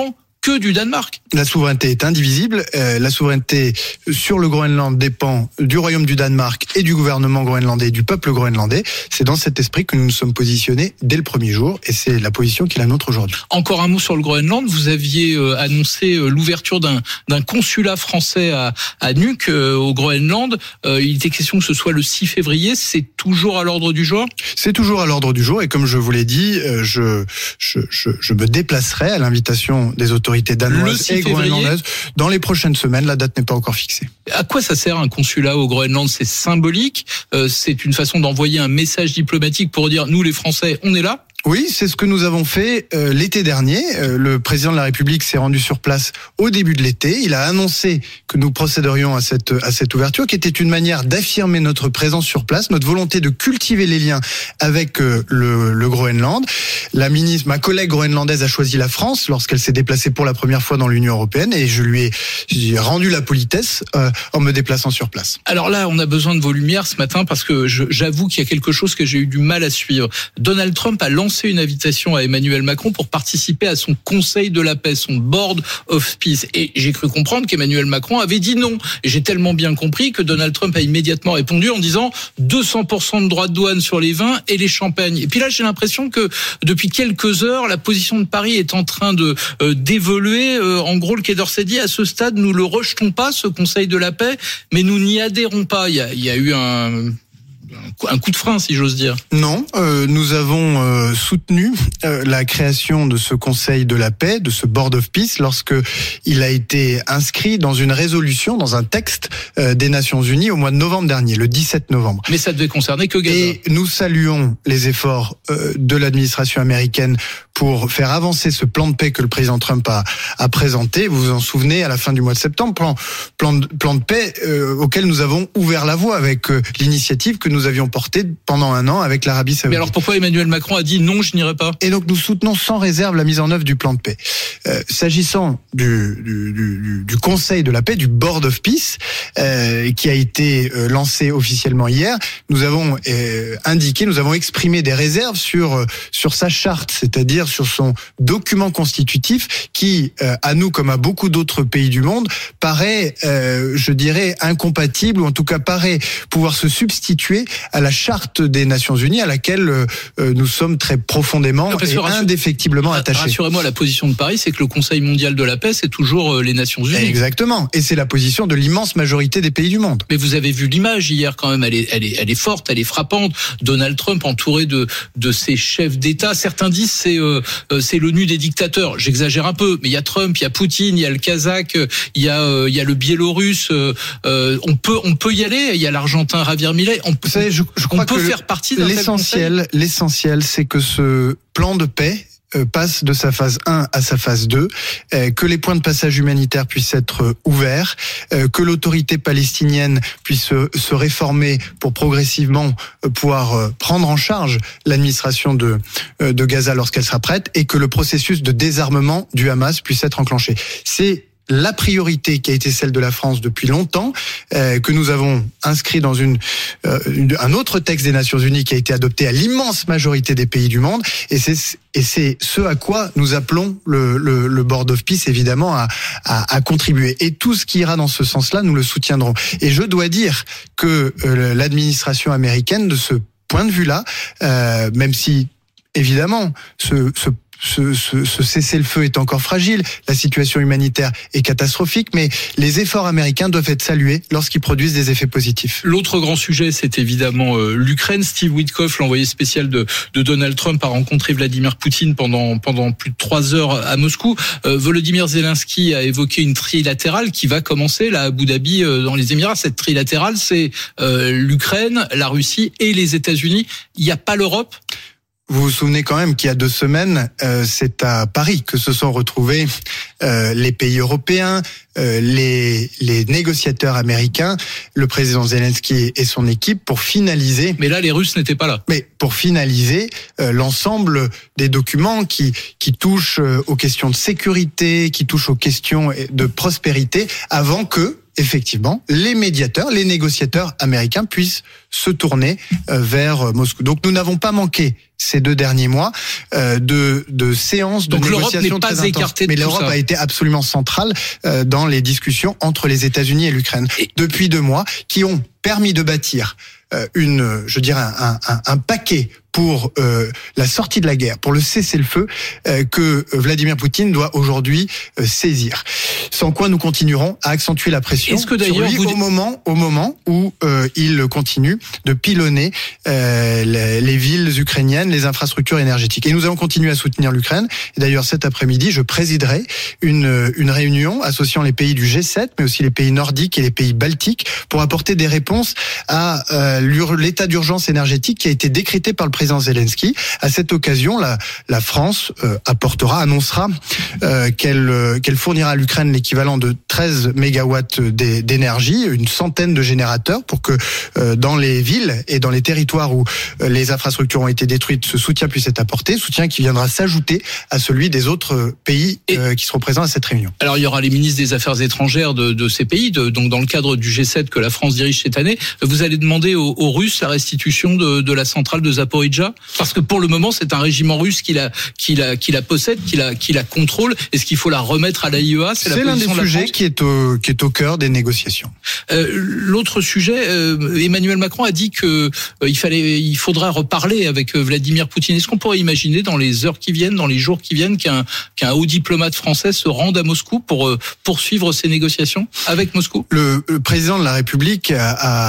que du Danemark. La souveraineté est indivisible. Euh, la souveraineté sur le Groenland dépend du Royaume du Danemark et du gouvernement groenlandais, du peuple groenlandais. C'est dans cet esprit que nous nous sommes positionnés dès le premier jour, et c'est la position qui est la nôtre aujourd'hui. Encore un mot sur le Groenland. Vous aviez euh, annoncé euh, l'ouverture d'un, d'un consulat français à, à Nuuk, euh, au Groenland. Euh, il était question que ce soit le six février. C'est toujours à l'ordre du jour ? C'est toujours à l'ordre du jour, et comme je vous l'ai dit, euh, je, je, je, je me déplacerai à l'invitation des autorités danoises et groenlandaises dans les prochaines semaines. La date n'est pas encore fixée. À quoi ça sert un consulat au Groenland ? C'est symbolique, euh, c'est une façon d'envoyer un message diplomatique pour dire nous les Français, on est là ? Oui, c'est ce que nous avons fait euh, l'été dernier. Euh, le président de la République s'est rendu sur place au début de l'été. Il a annoncé que nous procéderions à cette à cette ouverture, qui était une manière d'affirmer notre présence sur place, notre volonté de cultiver les liens avec euh, le, le Groenland. La ministre, ma collègue groenlandaise a choisi la France lorsqu'elle s'est déplacée pour la première fois dans l'Union européenne, et je lui ai, j'ai rendu la politesse euh, en me déplaçant sur place. Alors là, on a besoin de vos lumières ce matin, parce que je, j'avoue qu'il y a quelque chose que j'ai eu du mal à suivre. Donald Trump a lancé une invitation à Emmanuel Macron pour participer à son Conseil de la paix, son Board of Peace. Et j'ai cru comprendre qu'Emmanuel Macron avait dit non. Et j'ai tellement bien compris que Donald Trump a immédiatement répondu en disant deux cents pour cent de droits de douane sur les vins et les champagnes. Et puis là, j'ai l'impression que depuis quelques heures, la position de Paris est en train de euh, d'évoluer. Euh, en gros, le Quai d'Orsay dit à ce stade, nous le rejetons pas, ce Conseil de la paix, mais nous n'y adhérons pas. Il y a, il y a eu un... un coup de frein, si j'ose dire. Non, euh, nous avons euh, soutenu euh, la création de ce Conseil de la paix, de ce Board of Peace, lorsque il a été inscrit dans une résolution, dans un texte euh, des Nations Unies au mois de novembre dernier, le dix-sept novembre. Mais ça devait concerner que Gaza. Et nous saluons les efforts euh, de l'administration américaine pour faire avancer ce plan de paix que le président Trump a, a présenté. Vous vous en souvenez, à la fin du mois de septembre, plan, plan, de, plan de paix euh, auquel nous avons ouvert la voie avec euh, l'initiative que nous avions portée pendant un an avec l'Arabie Saoudite. Mais alors pourquoi Emmanuel Macron a dit non, je n'irai pas ? Et donc nous soutenons sans réserve la mise en œuvre du plan de paix. Euh, s'agissant du, du, du, du Conseil de la paix, du Board of Peace, euh, qui a été euh, lancé officiellement hier, nous avons euh, indiqué, nous avons exprimé des réserves sur euh, sur sa charte, c'est-à-dire sur son document constitutif qui, euh, à nous comme à beaucoup d'autres pays du monde, paraît, euh, je dirais, incompatible, ou en tout cas paraît pouvoir se substituer à la charte des Nations Unies, à laquelle euh, nous sommes très profondément non, et rassure, indéfectiblement attachés. Rassurez-moi, la position de Paris, c'est que le Conseil mondial de la paix, c'est toujours les Nations Unies. Exactement, et c'est la position de l'immense majorité des pays du monde. Mais vous avez vu l'image hier quand même, elle est, elle est, elle est forte, elle est frappante. Donald Trump entouré de de ses chefs d'État. Certains disent c'est euh, c'est l'ONU des dictateurs. J'exagère un peu, mais il y a Trump, il y a Poutine, il y a le Kazakh, il y a euh, il y a le Biélorusse. Euh, on peut on peut y aller. Il y a l'Argentin Javier Milei. On peut, savez, je, je crois on peut que faire partie d'un l'essentiel. L'essentiel, c'est que ce plan de paix passe de sa phase un à sa phase deux, que les points de passage humanitaires puissent être ouverts, que l'autorité palestinienne puisse se réformer pour progressivement pouvoir prendre en charge l'administration de, de Gaza lorsqu'elle sera prête, et que le processus de désarmement du Hamas puisse être enclenché. C'est la priorité qui a été celle de la France depuis longtemps, euh, que nous avons inscrit dans une, euh, une un autre texte des Nations Unies qui a été adopté à l'immense majorité des pays du monde, et c'est et c'est ce à quoi nous appelons le, le, le Board of Peace, évidemment, à, à, à contribuer. Et tout ce qui ira dans ce sens-là, nous le soutiendrons. Et je dois dire que euh, l'administration américaine, de ce point de vue-là, euh, même si évidemment ce, ce Ce, ce, ce cessez-le-feu est encore fragile, la situation humanitaire est catastrophique, mais les efforts américains doivent être salués lorsqu'ils produisent des effets positifs. L'autre grand sujet, c'est évidemment euh, l'Ukraine. Steve Witkoff, l'envoyé spécial de, de Donald Trump, a rencontré Vladimir Poutine pendant pendant plus de trois heures à Moscou. Euh, Volodymyr Zelensky a évoqué une trilatérale qui va commencer là à Abu Dhabi, euh, dans les Émirats. Cette trilatérale, c'est euh, l'Ukraine, la Russie et les États-Unis. Il n'y a pas l'Europe ? Vous vous souvenez quand même qu'il y a deux semaines, euh, c'est à Paris que se sont retrouvés euh, les pays européens, euh, les, les négociateurs américains, le président Zelensky et son équipe pour finaliser. Mais là, les Russes n'étaient pas là. Mais pour finaliser euh, l'ensemble des documents qui qui touchent euh, aux questions de sécurité, qui touchent aux questions de prospérité, avant que effectivement, les médiateurs, les négociateurs américains puissent se tourner euh, vers Moscou. Donc nous n'avons pas manqué ces deux derniers mois euh, de, de séances de Donc, négociations très intenses. Mais l'Europe a été absolument centrale euh, dans les discussions entre les États-Unis et l'Ukraine et... depuis deux mois, qui ont permis de bâtir euh, une, je dirais, un, un, un paquet pour euh, la sortie de la guerre, pour le cessez-le-feu euh, que Vladimir Poutine doit aujourd'hui euh, saisir. Sans quoi nous continuerons à accentuer la pression Est-ce que sur lui vous... au moment, au moment où euh, il continue de pilonner euh, les, les villes ukrainiennes, les infrastructures énergétiques. Et nous allons continuer à soutenir l'Ukraine. Et d'ailleurs, cet après-midi, je présiderai une, une réunion associant les pays du G sept, mais aussi les pays nordiques et les pays baltiques, pour apporter des réponses à euh, l'état d'urgence énergétique qui a été décrété par le président Zelensky. À cette occasion, la, la France euh, apportera, annoncera euh, qu'elle euh, qu'elle fournira à l'Ukraine l'équivalent de treize mégawatts d'énergie, une centaine de générateurs pour que euh, dans les villes et dans les territoires où euh, les infrastructures ont été détruites, ce soutien puisse être apporté, soutien qui viendra s'ajouter à celui des autres pays euh, qui seront présents à cette réunion. Alors il y aura les ministres des Affaires étrangères de, de ces pays, de, donc dans le cadre du G sept que la France dirige cette année. Vous allez demander aux, aux Russes la restitution de, de la centrale de Zaporizhzhia, parce que pour le moment c'est un régiment russe qui la, qui la, qui la possède, qui la, qui la contrôle. Est-ce qu'il faut la remettre à l'A I E A? C'est, c'est l'un des de sujets qui est au, qui est au cœur des négociations. Euh, l'autre sujet, euh, Emmanuel Macron a dit que euh, il fallait, il faudra reparler avec Vladimir Poutine. Est-ce qu'on pourrait imaginer dans les heures qui viennent, dans les jours qui viennent, qu'un, qu'un haut diplomate français se rende à Moscou pour euh, poursuivre ces négociations avec Moscou? Le, le président de la République a,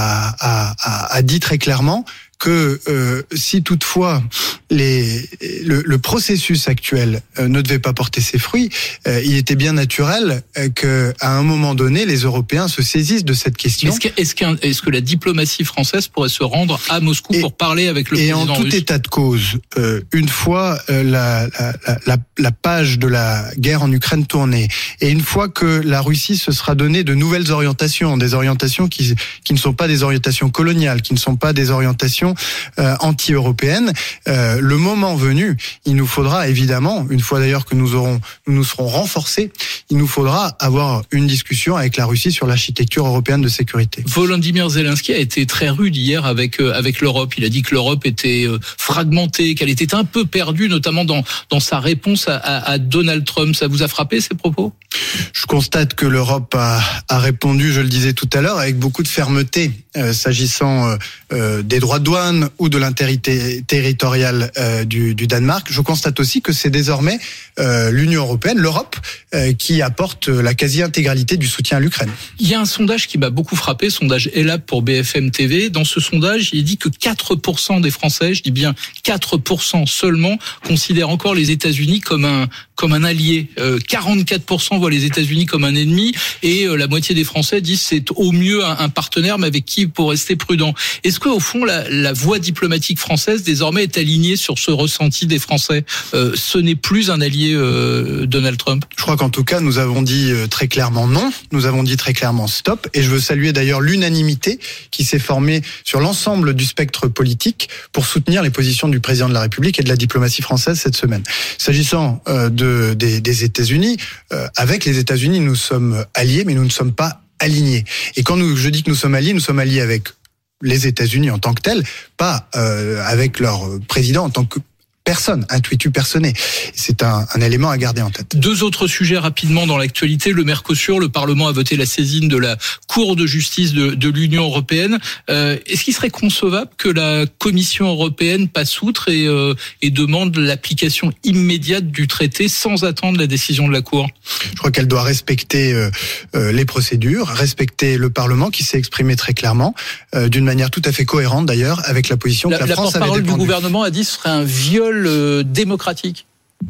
a, a, a dit très clairement que euh, si toutefois les, le, le processus actuel euh, ne devait pas porter ses fruits, euh, il était bien naturel euh, qu'à un moment donné, les Européens se saisissent de cette question. Est-ce que, est-ce qu'un, est-ce que la diplomatie française pourrait se rendre à Moscou et, pour parler avec le et président russe? Et en tout russe. état de cause, euh, une fois euh, la, la, la, la page de la guerre en Ukraine tournée, et une fois que la Russie se sera donné de nouvelles orientations, des orientations qui, qui ne sont pas des orientations coloniales, qui ne sont pas des orientations Euh, anti-européenne, euh, le moment venu, il nous faudra évidemment, une fois d'ailleurs que nous aurons, nous nous serons renforcés, il nous faudra avoir une discussion avec la Russie sur l'architecture européenne de sécurité. Volodymyr Zelensky a été très rude hier avec euh, avec l'Europe. Il a dit que l'Europe était euh, fragmentée, qu'elle était un peu perdue, notamment dans dans sa réponse à, à, à Donald Trump. Ça vous a frappé ces propos? Je constate que l'Europe a, a répondu, je le disais tout à l'heure, avec beaucoup de fermeté, euh, s'agissant euh, euh, des droits de douane ou de l'intégrité territoriale euh, du, du Danemark. Je constate aussi que c'est désormais euh, l'Union européenne, l'Europe, euh, qui apporte la quasi-intégralité du soutien à l'Ukraine. Il y a un sondage qui m'a beaucoup frappé, sondage Elab pour B F M T V. Dans ce sondage, il dit que quatre pour cent des Français, je dis bien quatre pour cent seulement, considèrent encore les États-Unis comme un comme un allié. Euh, quarante-quatre pour cent voient les États-Unis comme un ennemi, et euh, la moitié des Français disent c'est au mieux un, un partenaire, mais avec qui il faut rester prudent. Est-ce que au fond la, la voie diplomatique française désormais est alignée sur ce ressenti des Français? euh, Ce n'est plus un allié euh, Donald Trump. Je crois qu'en tout cas nous avons dit très clairement non, nous avons dit très clairement stop, et je veux saluer d'ailleurs l'unanimité qui s'est formée sur l'ensemble du spectre politique pour soutenir les positions du président de la République et de la diplomatie française cette semaine. S'agissant euh, de des, des États-Unis, euh, avec les États-Unis nous sommes alliés, mais nous ne sommes pas alignés. Et quand nous, je dis que nous sommes alliés, nous sommes alliés avec les États-Unis en tant que tels, pas euh, avec leur président en tant que personne, intuitu personné. C'est un, un élément à garder en tête. Deux autres sujets rapidement dans l'actualité. Le Mercosur, le Parlement a voté la saisine de la Cour de justice de, de l'Union européenne. Euh, est-ce qu'il serait concevable que la Commission européenne passe outre et, euh, et demande l'application immédiate du traité sans attendre la décision de la Cour? Je crois qu'elle doit respecter euh, euh, les procédures, respecter le Parlement qui s'est exprimé très clairement, euh, d'une manière tout à fait cohérente d'ailleurs avec la position la, que la, la France avait défendue. La porte-parole du gouvernement a dit que ce serait un viol démocratique.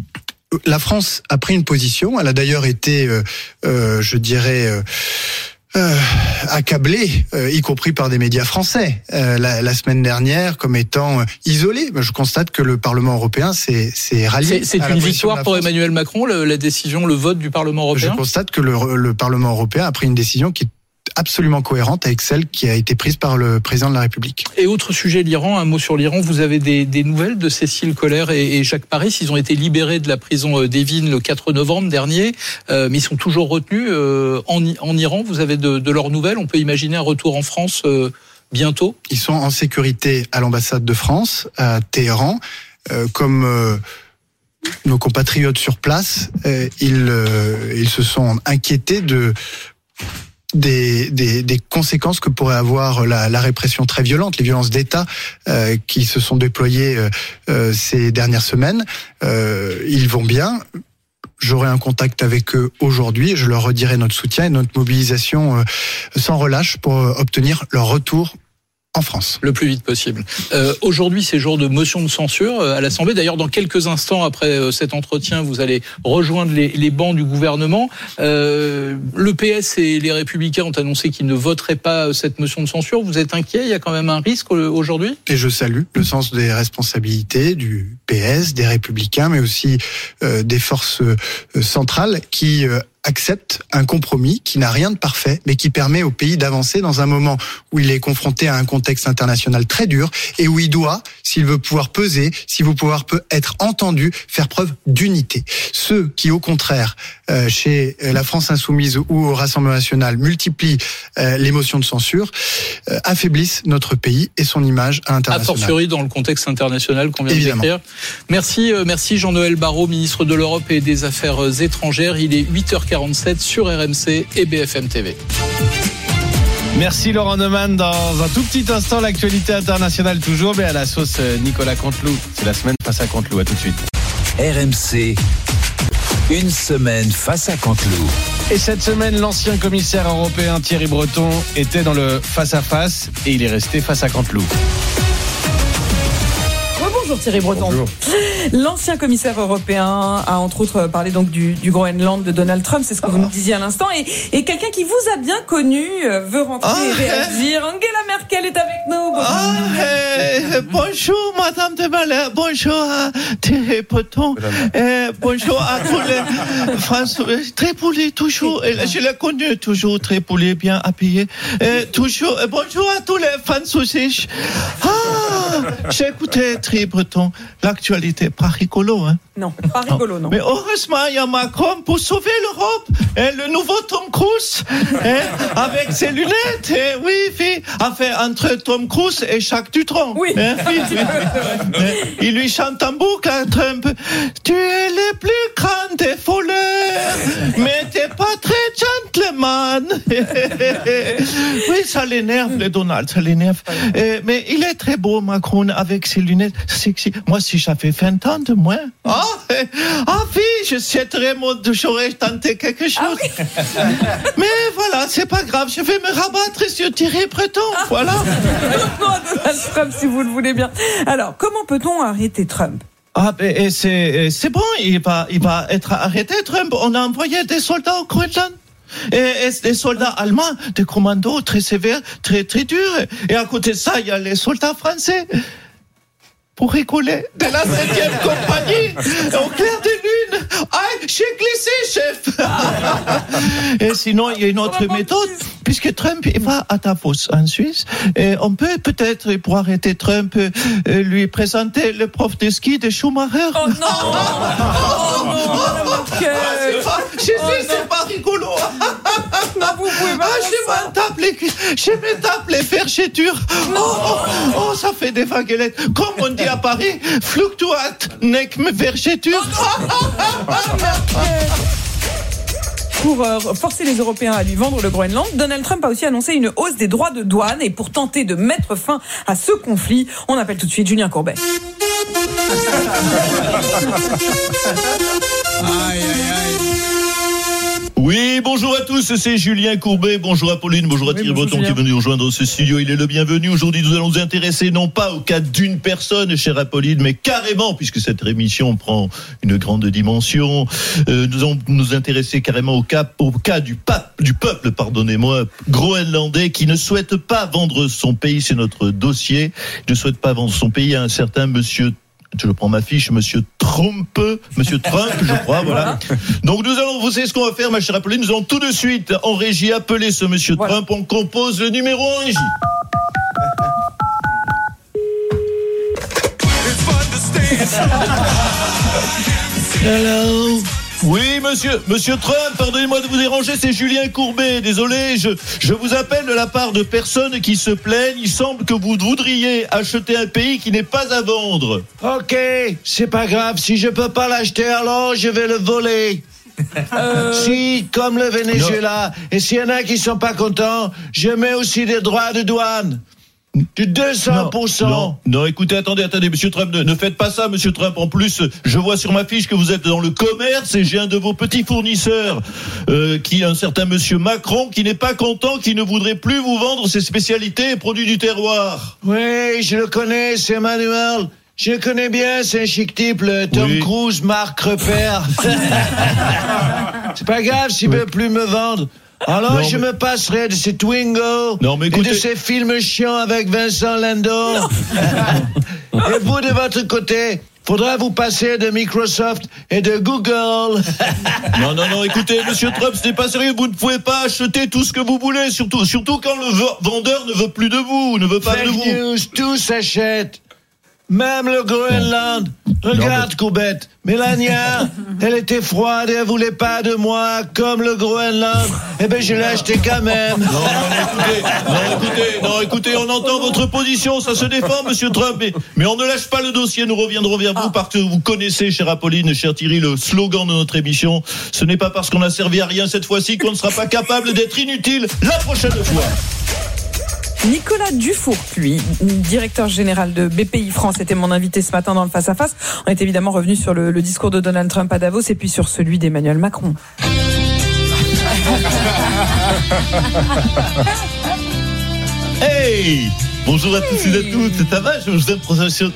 La France a pris une position. Elle a d'ailleurs été, euh, euh, je dirais, euh, euh, accablée, euh, y compris par des médias français, euh, la, la semaine dernière, comme étant euh, isolée. Je constate que le Parlement européen s'est, s'est rallié. C'est, c'est une victoire pour Emmanuel Macron, le, la décision, le vote du Parlement européen. Je constate que le, le Parlement européen a pris une décision qui absolument cohérente avec celle qui a été prise par le président de la République. Et autre sujet, l'Iran, un mot sur l'Iran. Vous avez des, des nouvelles de Cécile Collère et, et Jacques Paris. Ils ont été libérés de la prison d'Evin le quatre novembre dernier, euh, mais ils sont toujours retenus euh, en, en Iran. Vous avez de, de leurs nouvelles? On peut imaginer un retour en France euh, bientôt? Ils sont en sécurité à l'ambassade de France, à Téhéran. Euh, comme euh, nos compatriotes sur place, euh, ils, euh, ils se sont inquiétés de... Des, des, des conséquences que pourrait avoir la, la répression très violente, les violences d'État euh, qui se sont déployées euh, euh, ces dernières semaines. Euh, ils vont bien. J'aurai un contact avec eux aujourd'hui et je leur redirai notre soutien et notre mobilisation euh, sans relâche pour euh, obtenir leur retour en France. Le plus vite possible. Euh, aujourd'hui, c'est jour de motion de censure à l'Assemblée. D'ailleurs, dans quelques instants après euh, cet entretien, vous allez rejoindre les, les bancs du gouvernement. Euh, le P S et les Républicains ont annoncé qu'ils ne voteraient pas cette motion de censure. Vous êtes inquiet? Il y a quand même un risque aujourd'hui? Et je salue le sens des responsabilités du P S, des Républicains, mais aussi euh, des forces euh, centrales qui euh, accepte un compromis qui n'a rien de parfait, mais qui permet au pays d'avancer dans un moment où il est confronté à un contexte international très dur et où il doit, s'il veut pouvoir peser, s'il veut pouvoir être entendu, faire preuve d'unité. Ceux qui, au contraire, euh, chez la France Insoumise ou au Rassemblement National, multiplient euh, les motions de censure, euh, affaiblissent notre pays et son image à l'international. A fortiori dans le contexte international qu'on vient de décrire. Merci, euh, merci Jean-Noël Barrot, ministre de l'Europe et des Affaires étrangères. Il est huit heures quarante-sept sur R M C et B F M T V. Merci Laurent Neumann. Dans un tout petit instant, l'actualité internationale toujours, mais à la sauce Nicolas Canteloup. C'est la semaine face à Canteloup. À tout de suite. R M C, une semaine face à Canteloup. Et cette semaine, l'ancien commissaire européen Thierry Breton était dans le face-à-face et il est resté face à Canteloup. Bonjour Thierry Breton. Bonjour. L'ancien commissaire européen a entre autres parlé donc du, du Groenland de Donald Trump, c'est ce que vous nous disiez à l'instant, et, et quelqu'un qui vous a bien connu euh, veut rentrer oh, et réagir. Hey. Angela Merkel est avec nous. Bonjour, oh, hey. Bonjour Madame de Malher, bonjour à Thierry Breton, eh, bonjour à tous les Français, très poli toujours, et je l'ai connu toujours très poli, bien habillé, et toujours, et bonjour à tous les Français. Ah, j'ai écouté Thierry Breton, l'actualité pas rigolo, hein? Non, pas rigolo, non. Mais heureusement, il y a Macron pour sauver l'Europe. Et le nouveau Tom Cruise, hein, avec ses lunettes. Et oui, oui, enfin, entre Tom Cruise et Jacques Dutronc. Oui. Hein, oui, oui. Il lui chante en boucle à Trump. Tu es le plus grand des voleurs, mais t'es pas très gentleman. Oui, ça l'énerve, le Donald, ça l'énerve. Et, mais il est très beau, Macron, avec ses lunettes sexy. Moi, si j'avais vingt ans de moins. Ah, ah oui, je souhaiterais, moi, j'aurais tenté quelque chose. Ah oui. Mais voilà, c'est pas grave, je vais me rabattre sur Thierry Breton. Ah. Voilà. Donald Trump, si vous le voulez bien. Alors, comment peut-on arrêter Trump? Ah, et c'est, c'est bon, il va, il va être arrêté, Trump. On a envoyé des soldats au Groenland. Et, et des soldats allemands, des commandos très sévères, très, très durs. Et à côté de ça, il y a les soldats français. Pour rigoler, de la septième compagnie, au clair de lune. Ah, j'ai glissé, chef. Et sinon, il y a une autre méthode, puisque Trump il va à Davos, en Suisse. Et on peut peut-être, pour arrêter Trump, lui présenter le prof de ski de Schumacher. Oh non, oh, non, j'ai dit, c'est pas rigolo. Non, vous pouvez pas. Ah, je me tape les, je me tape les vergetures. Oh, oh, oh, ça fait des vaguelettes. Comme on dit à Paris, fluctuate nec me vergeture. Pour euh, forcer les Européens à lui vendre le Groenland, Donald Trump a aussi annoncé une hausse des droits de douane. Et pour tenter de mettre fin à ce conflit, on appelle tout de suite Julien Courbet. Aïe, aïe, aïe. Oui, bonjour à tous, c'est Julien Courbet, bonjour à Pauline, bonjour à Thierry oui, Breton qui est venu nous rejoindre dans ce studio, il est le bienvenu. Aujourd'hui, nous allons nous intéresser non pas au cas d'une personne, chère Apolline, mais carrément, puisque cette émission prend une grande dimension, euh, nous allons nous intéresser carrément au cas, au cas du, pape, du peuple, pardonnez-moi, groenlandais, qui ne souhaite pas vendre son pays, c'est notre dossier, il ne souhaite pas vendre son pays à un certain monsieur Je prends ma fiche, Monsieur Trump, Monsieur Trump, je crois, voilà. Donc nous allons, vous savez ce qu'on va faire, ma chère Apolline, nous allons tout de suite en régie appeler ce Monsieur voilà. Trump. On compose le numéro en régie. Hello. Oui, monsieur, monsieur Trump, pardonnez-moi de vous déranger, c'est Julien Courbet. Désolé, je, je vous appelle de la part de personnes qui se plaignent. Il semble que vous voudriez acheter un pays qui n'est pas à vendre. Ok, c'est pas grave. Si je peux pas l'acheter, alors je vais le voler. Euh... Si, comme le Venezuela, non. Et s'il y en a qui sont pas contents, je mets aussi des droits de douane. Du deux cents pour cent. Non, non, non, écoutez, attendez, attendez, monsieur Trump, ne, ne faites pas ça, monsieur Trump. En plus, je vois sur ma fiche que vous êtes dans le commerce et j'ai un de vos petits fournisseurs, euh, qui est un certain monsieur Macron, qui n'est pas content, qui ne voudrait plus vous vendre ses spécialités et produits du terroir. Oui, je le connais, c'est Emmanuel. Je le connais bien, c'est un chic type, le Tom oui. Cruise, Marc Repère. C'est pas grave s'il ne oui. veut plus me vendre. Alors non, je mais... me passerai de ces Twingo non, mais écoutez... et de ces films chiants avec Vincent Lindon. Et vous, de votre côté, faudra vous passer de Microsoft et de Google. Non, non, non, écoutez, monsieur Trump, ce n'est pas sérieux. Vous ne pouvez pas acheter tout ce que vous voulez, surtout, surtout quand le vendeur ne veut plus de vous, ne veut pas Fake de vous. News, tout s'achète. Même le Groenland. Regarde, mais... Coubette. Mélania, elle était froide et elle voulait pas de moi, comme le Groenland. Eh ben, je l'ai acheté quand même. Non, non, écoutez, non, écoutez, non, écoutez, on entend votre position, ça se défend, monsieur Trump, mais, mais on ne lâche pas le dossier, nous reviendrons vers vous, parce que vous connaissez, chère Apolline, cher Thierry, le slogan de notre émission. Ce n'est pas parce qu'on a servi à rien cette fois-ci qu'on ne sera pas capable d'être inutile la prochaine fois. Nicolas Dufour, lui, directeur général de B P I France, était mon invité ce matin dans le Face à Face. On est évidemment revenu sur le, le discours de Donald Trump à Davos et puis sur celui d'Emmanuel Macron. Hey! Bonjour à tous et à toutes, ça va? Je vous impressionne.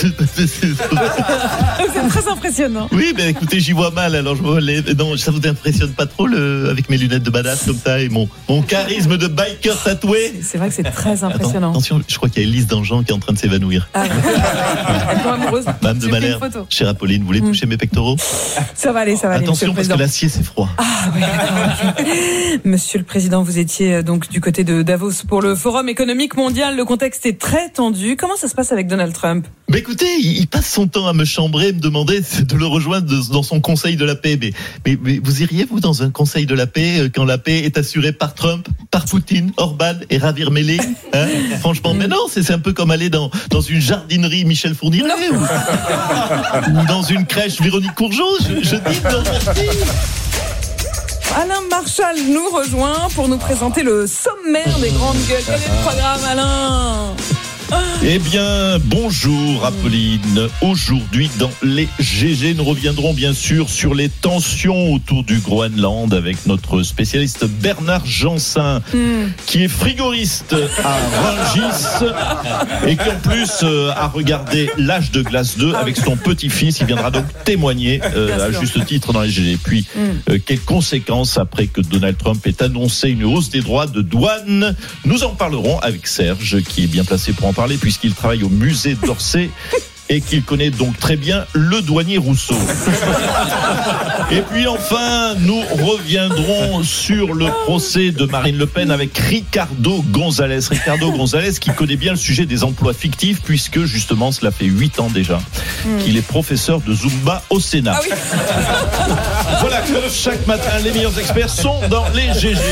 C'est très impressionnant. Oui, ben écoutez, j'y vois mal, alors je vois les... Non, ça vous impressionne pas trop le... avec mes lunettes de badass comme ça et mon, mon charisme de biker tatoué? C'est, c'est vrai que c'est très impressionnant. Attends, attention, je crois qu'il y a Elise Dangean qui est en train de s'évanouir. Ah, elle est amoureuse. Madame de Malherbe, chère Apolline, vous voulez toucher mmh. mes pectoraux? Ça va aller, ça va aller. Attention, parce que l'acier c'est froid. Ah, oui, okay. Monsieur le Président, vous étiez donc du côté de Davos pour le Forum économique mondial. Le contexte est très tendu. Comment ça se passe avec Donald Trump? Bah écoutez, il passe son temps à me chambrer, me demander de le rejoindre dans son conseil de la paix. Mais, mais, mais vous iriez, vous, dans un conseil de la paix, quand la paix est assurée par Trump, par Poutine, Orban et Javier Milei, hein? Franchement, mais non, c'est, c'est un peu comme aller dans, dans une jardinerie Michel Fourniret ou, ou dans une crèche Véronique Courgeot. Je, je dis non, merci. Alain Marchal nous rejoint pour nous présenter le sommaire des grandes gueules. Quel est le programme, Alain? Eh bien, bonjour Apolline. Aujourd'hui, dans les G G, nous reviendrons bien sûr sur les tensions autour du Groenland avec notre spécialiste Bernard Jansin, mm. qui est frigoriste à Rungis et qui en plus euh, a regardé L'Âge de glace deux avec son petit-fils. Il viendra donc témoigner euh, à juste titre dans les G G. Puis, mm. euh, quelles conséquences après que Donald Trump ait annoncé une hausse des droits de douane? Nous en parlerons avec Serge, qui est bien placé pour en parler puisqu'il travaille au musée d'Orsay et qu'il connaît donc très bien le douanier Rousseau. Et puis enfin, nous reviendrons sur le procès de Marine Le Pen avec Ricardo Gonzalez. Ricardo Gonzalez qui connaît bien le sujet des emplois fictifs puisque justement cela fait huit ans déjà mmh. qu'il est professeur de Zumba au Sénat. Ah oui. Voilà que chaque matin, les meilleurs experts sont dans les G G.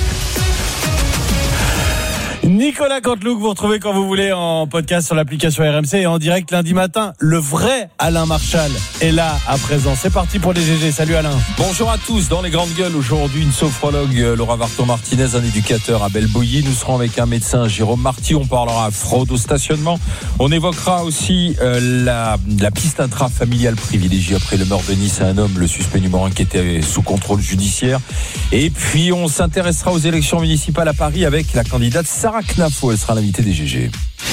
Nicolas Canteloup, vous retrouvez quand vous voulez en podcast sur l'application R M C et en direct lundi matin. Le vrai Alain Marchal est là à présent. C'est parti pour les G G. Salut Alain. Bonjour à tous. Dans les grandes gueules aujourd'hui, une sophrologue Laura Varton-Martinez, un éducateur Abel Bouilly. Nous serons avec un médecin Jérôme Marty. On parlera fraude au stationnement. On évoquera aussi euh, la, la piste intrafamiliale privilégiée après le meurtre de Nice à un homme, le suspect numéro un qui était sous contrôle judiciaire. Et puis on s'intéressera aux élections municipales à Paris avec la candidate Sarah Knafo. Elle sera l'invitée des G G.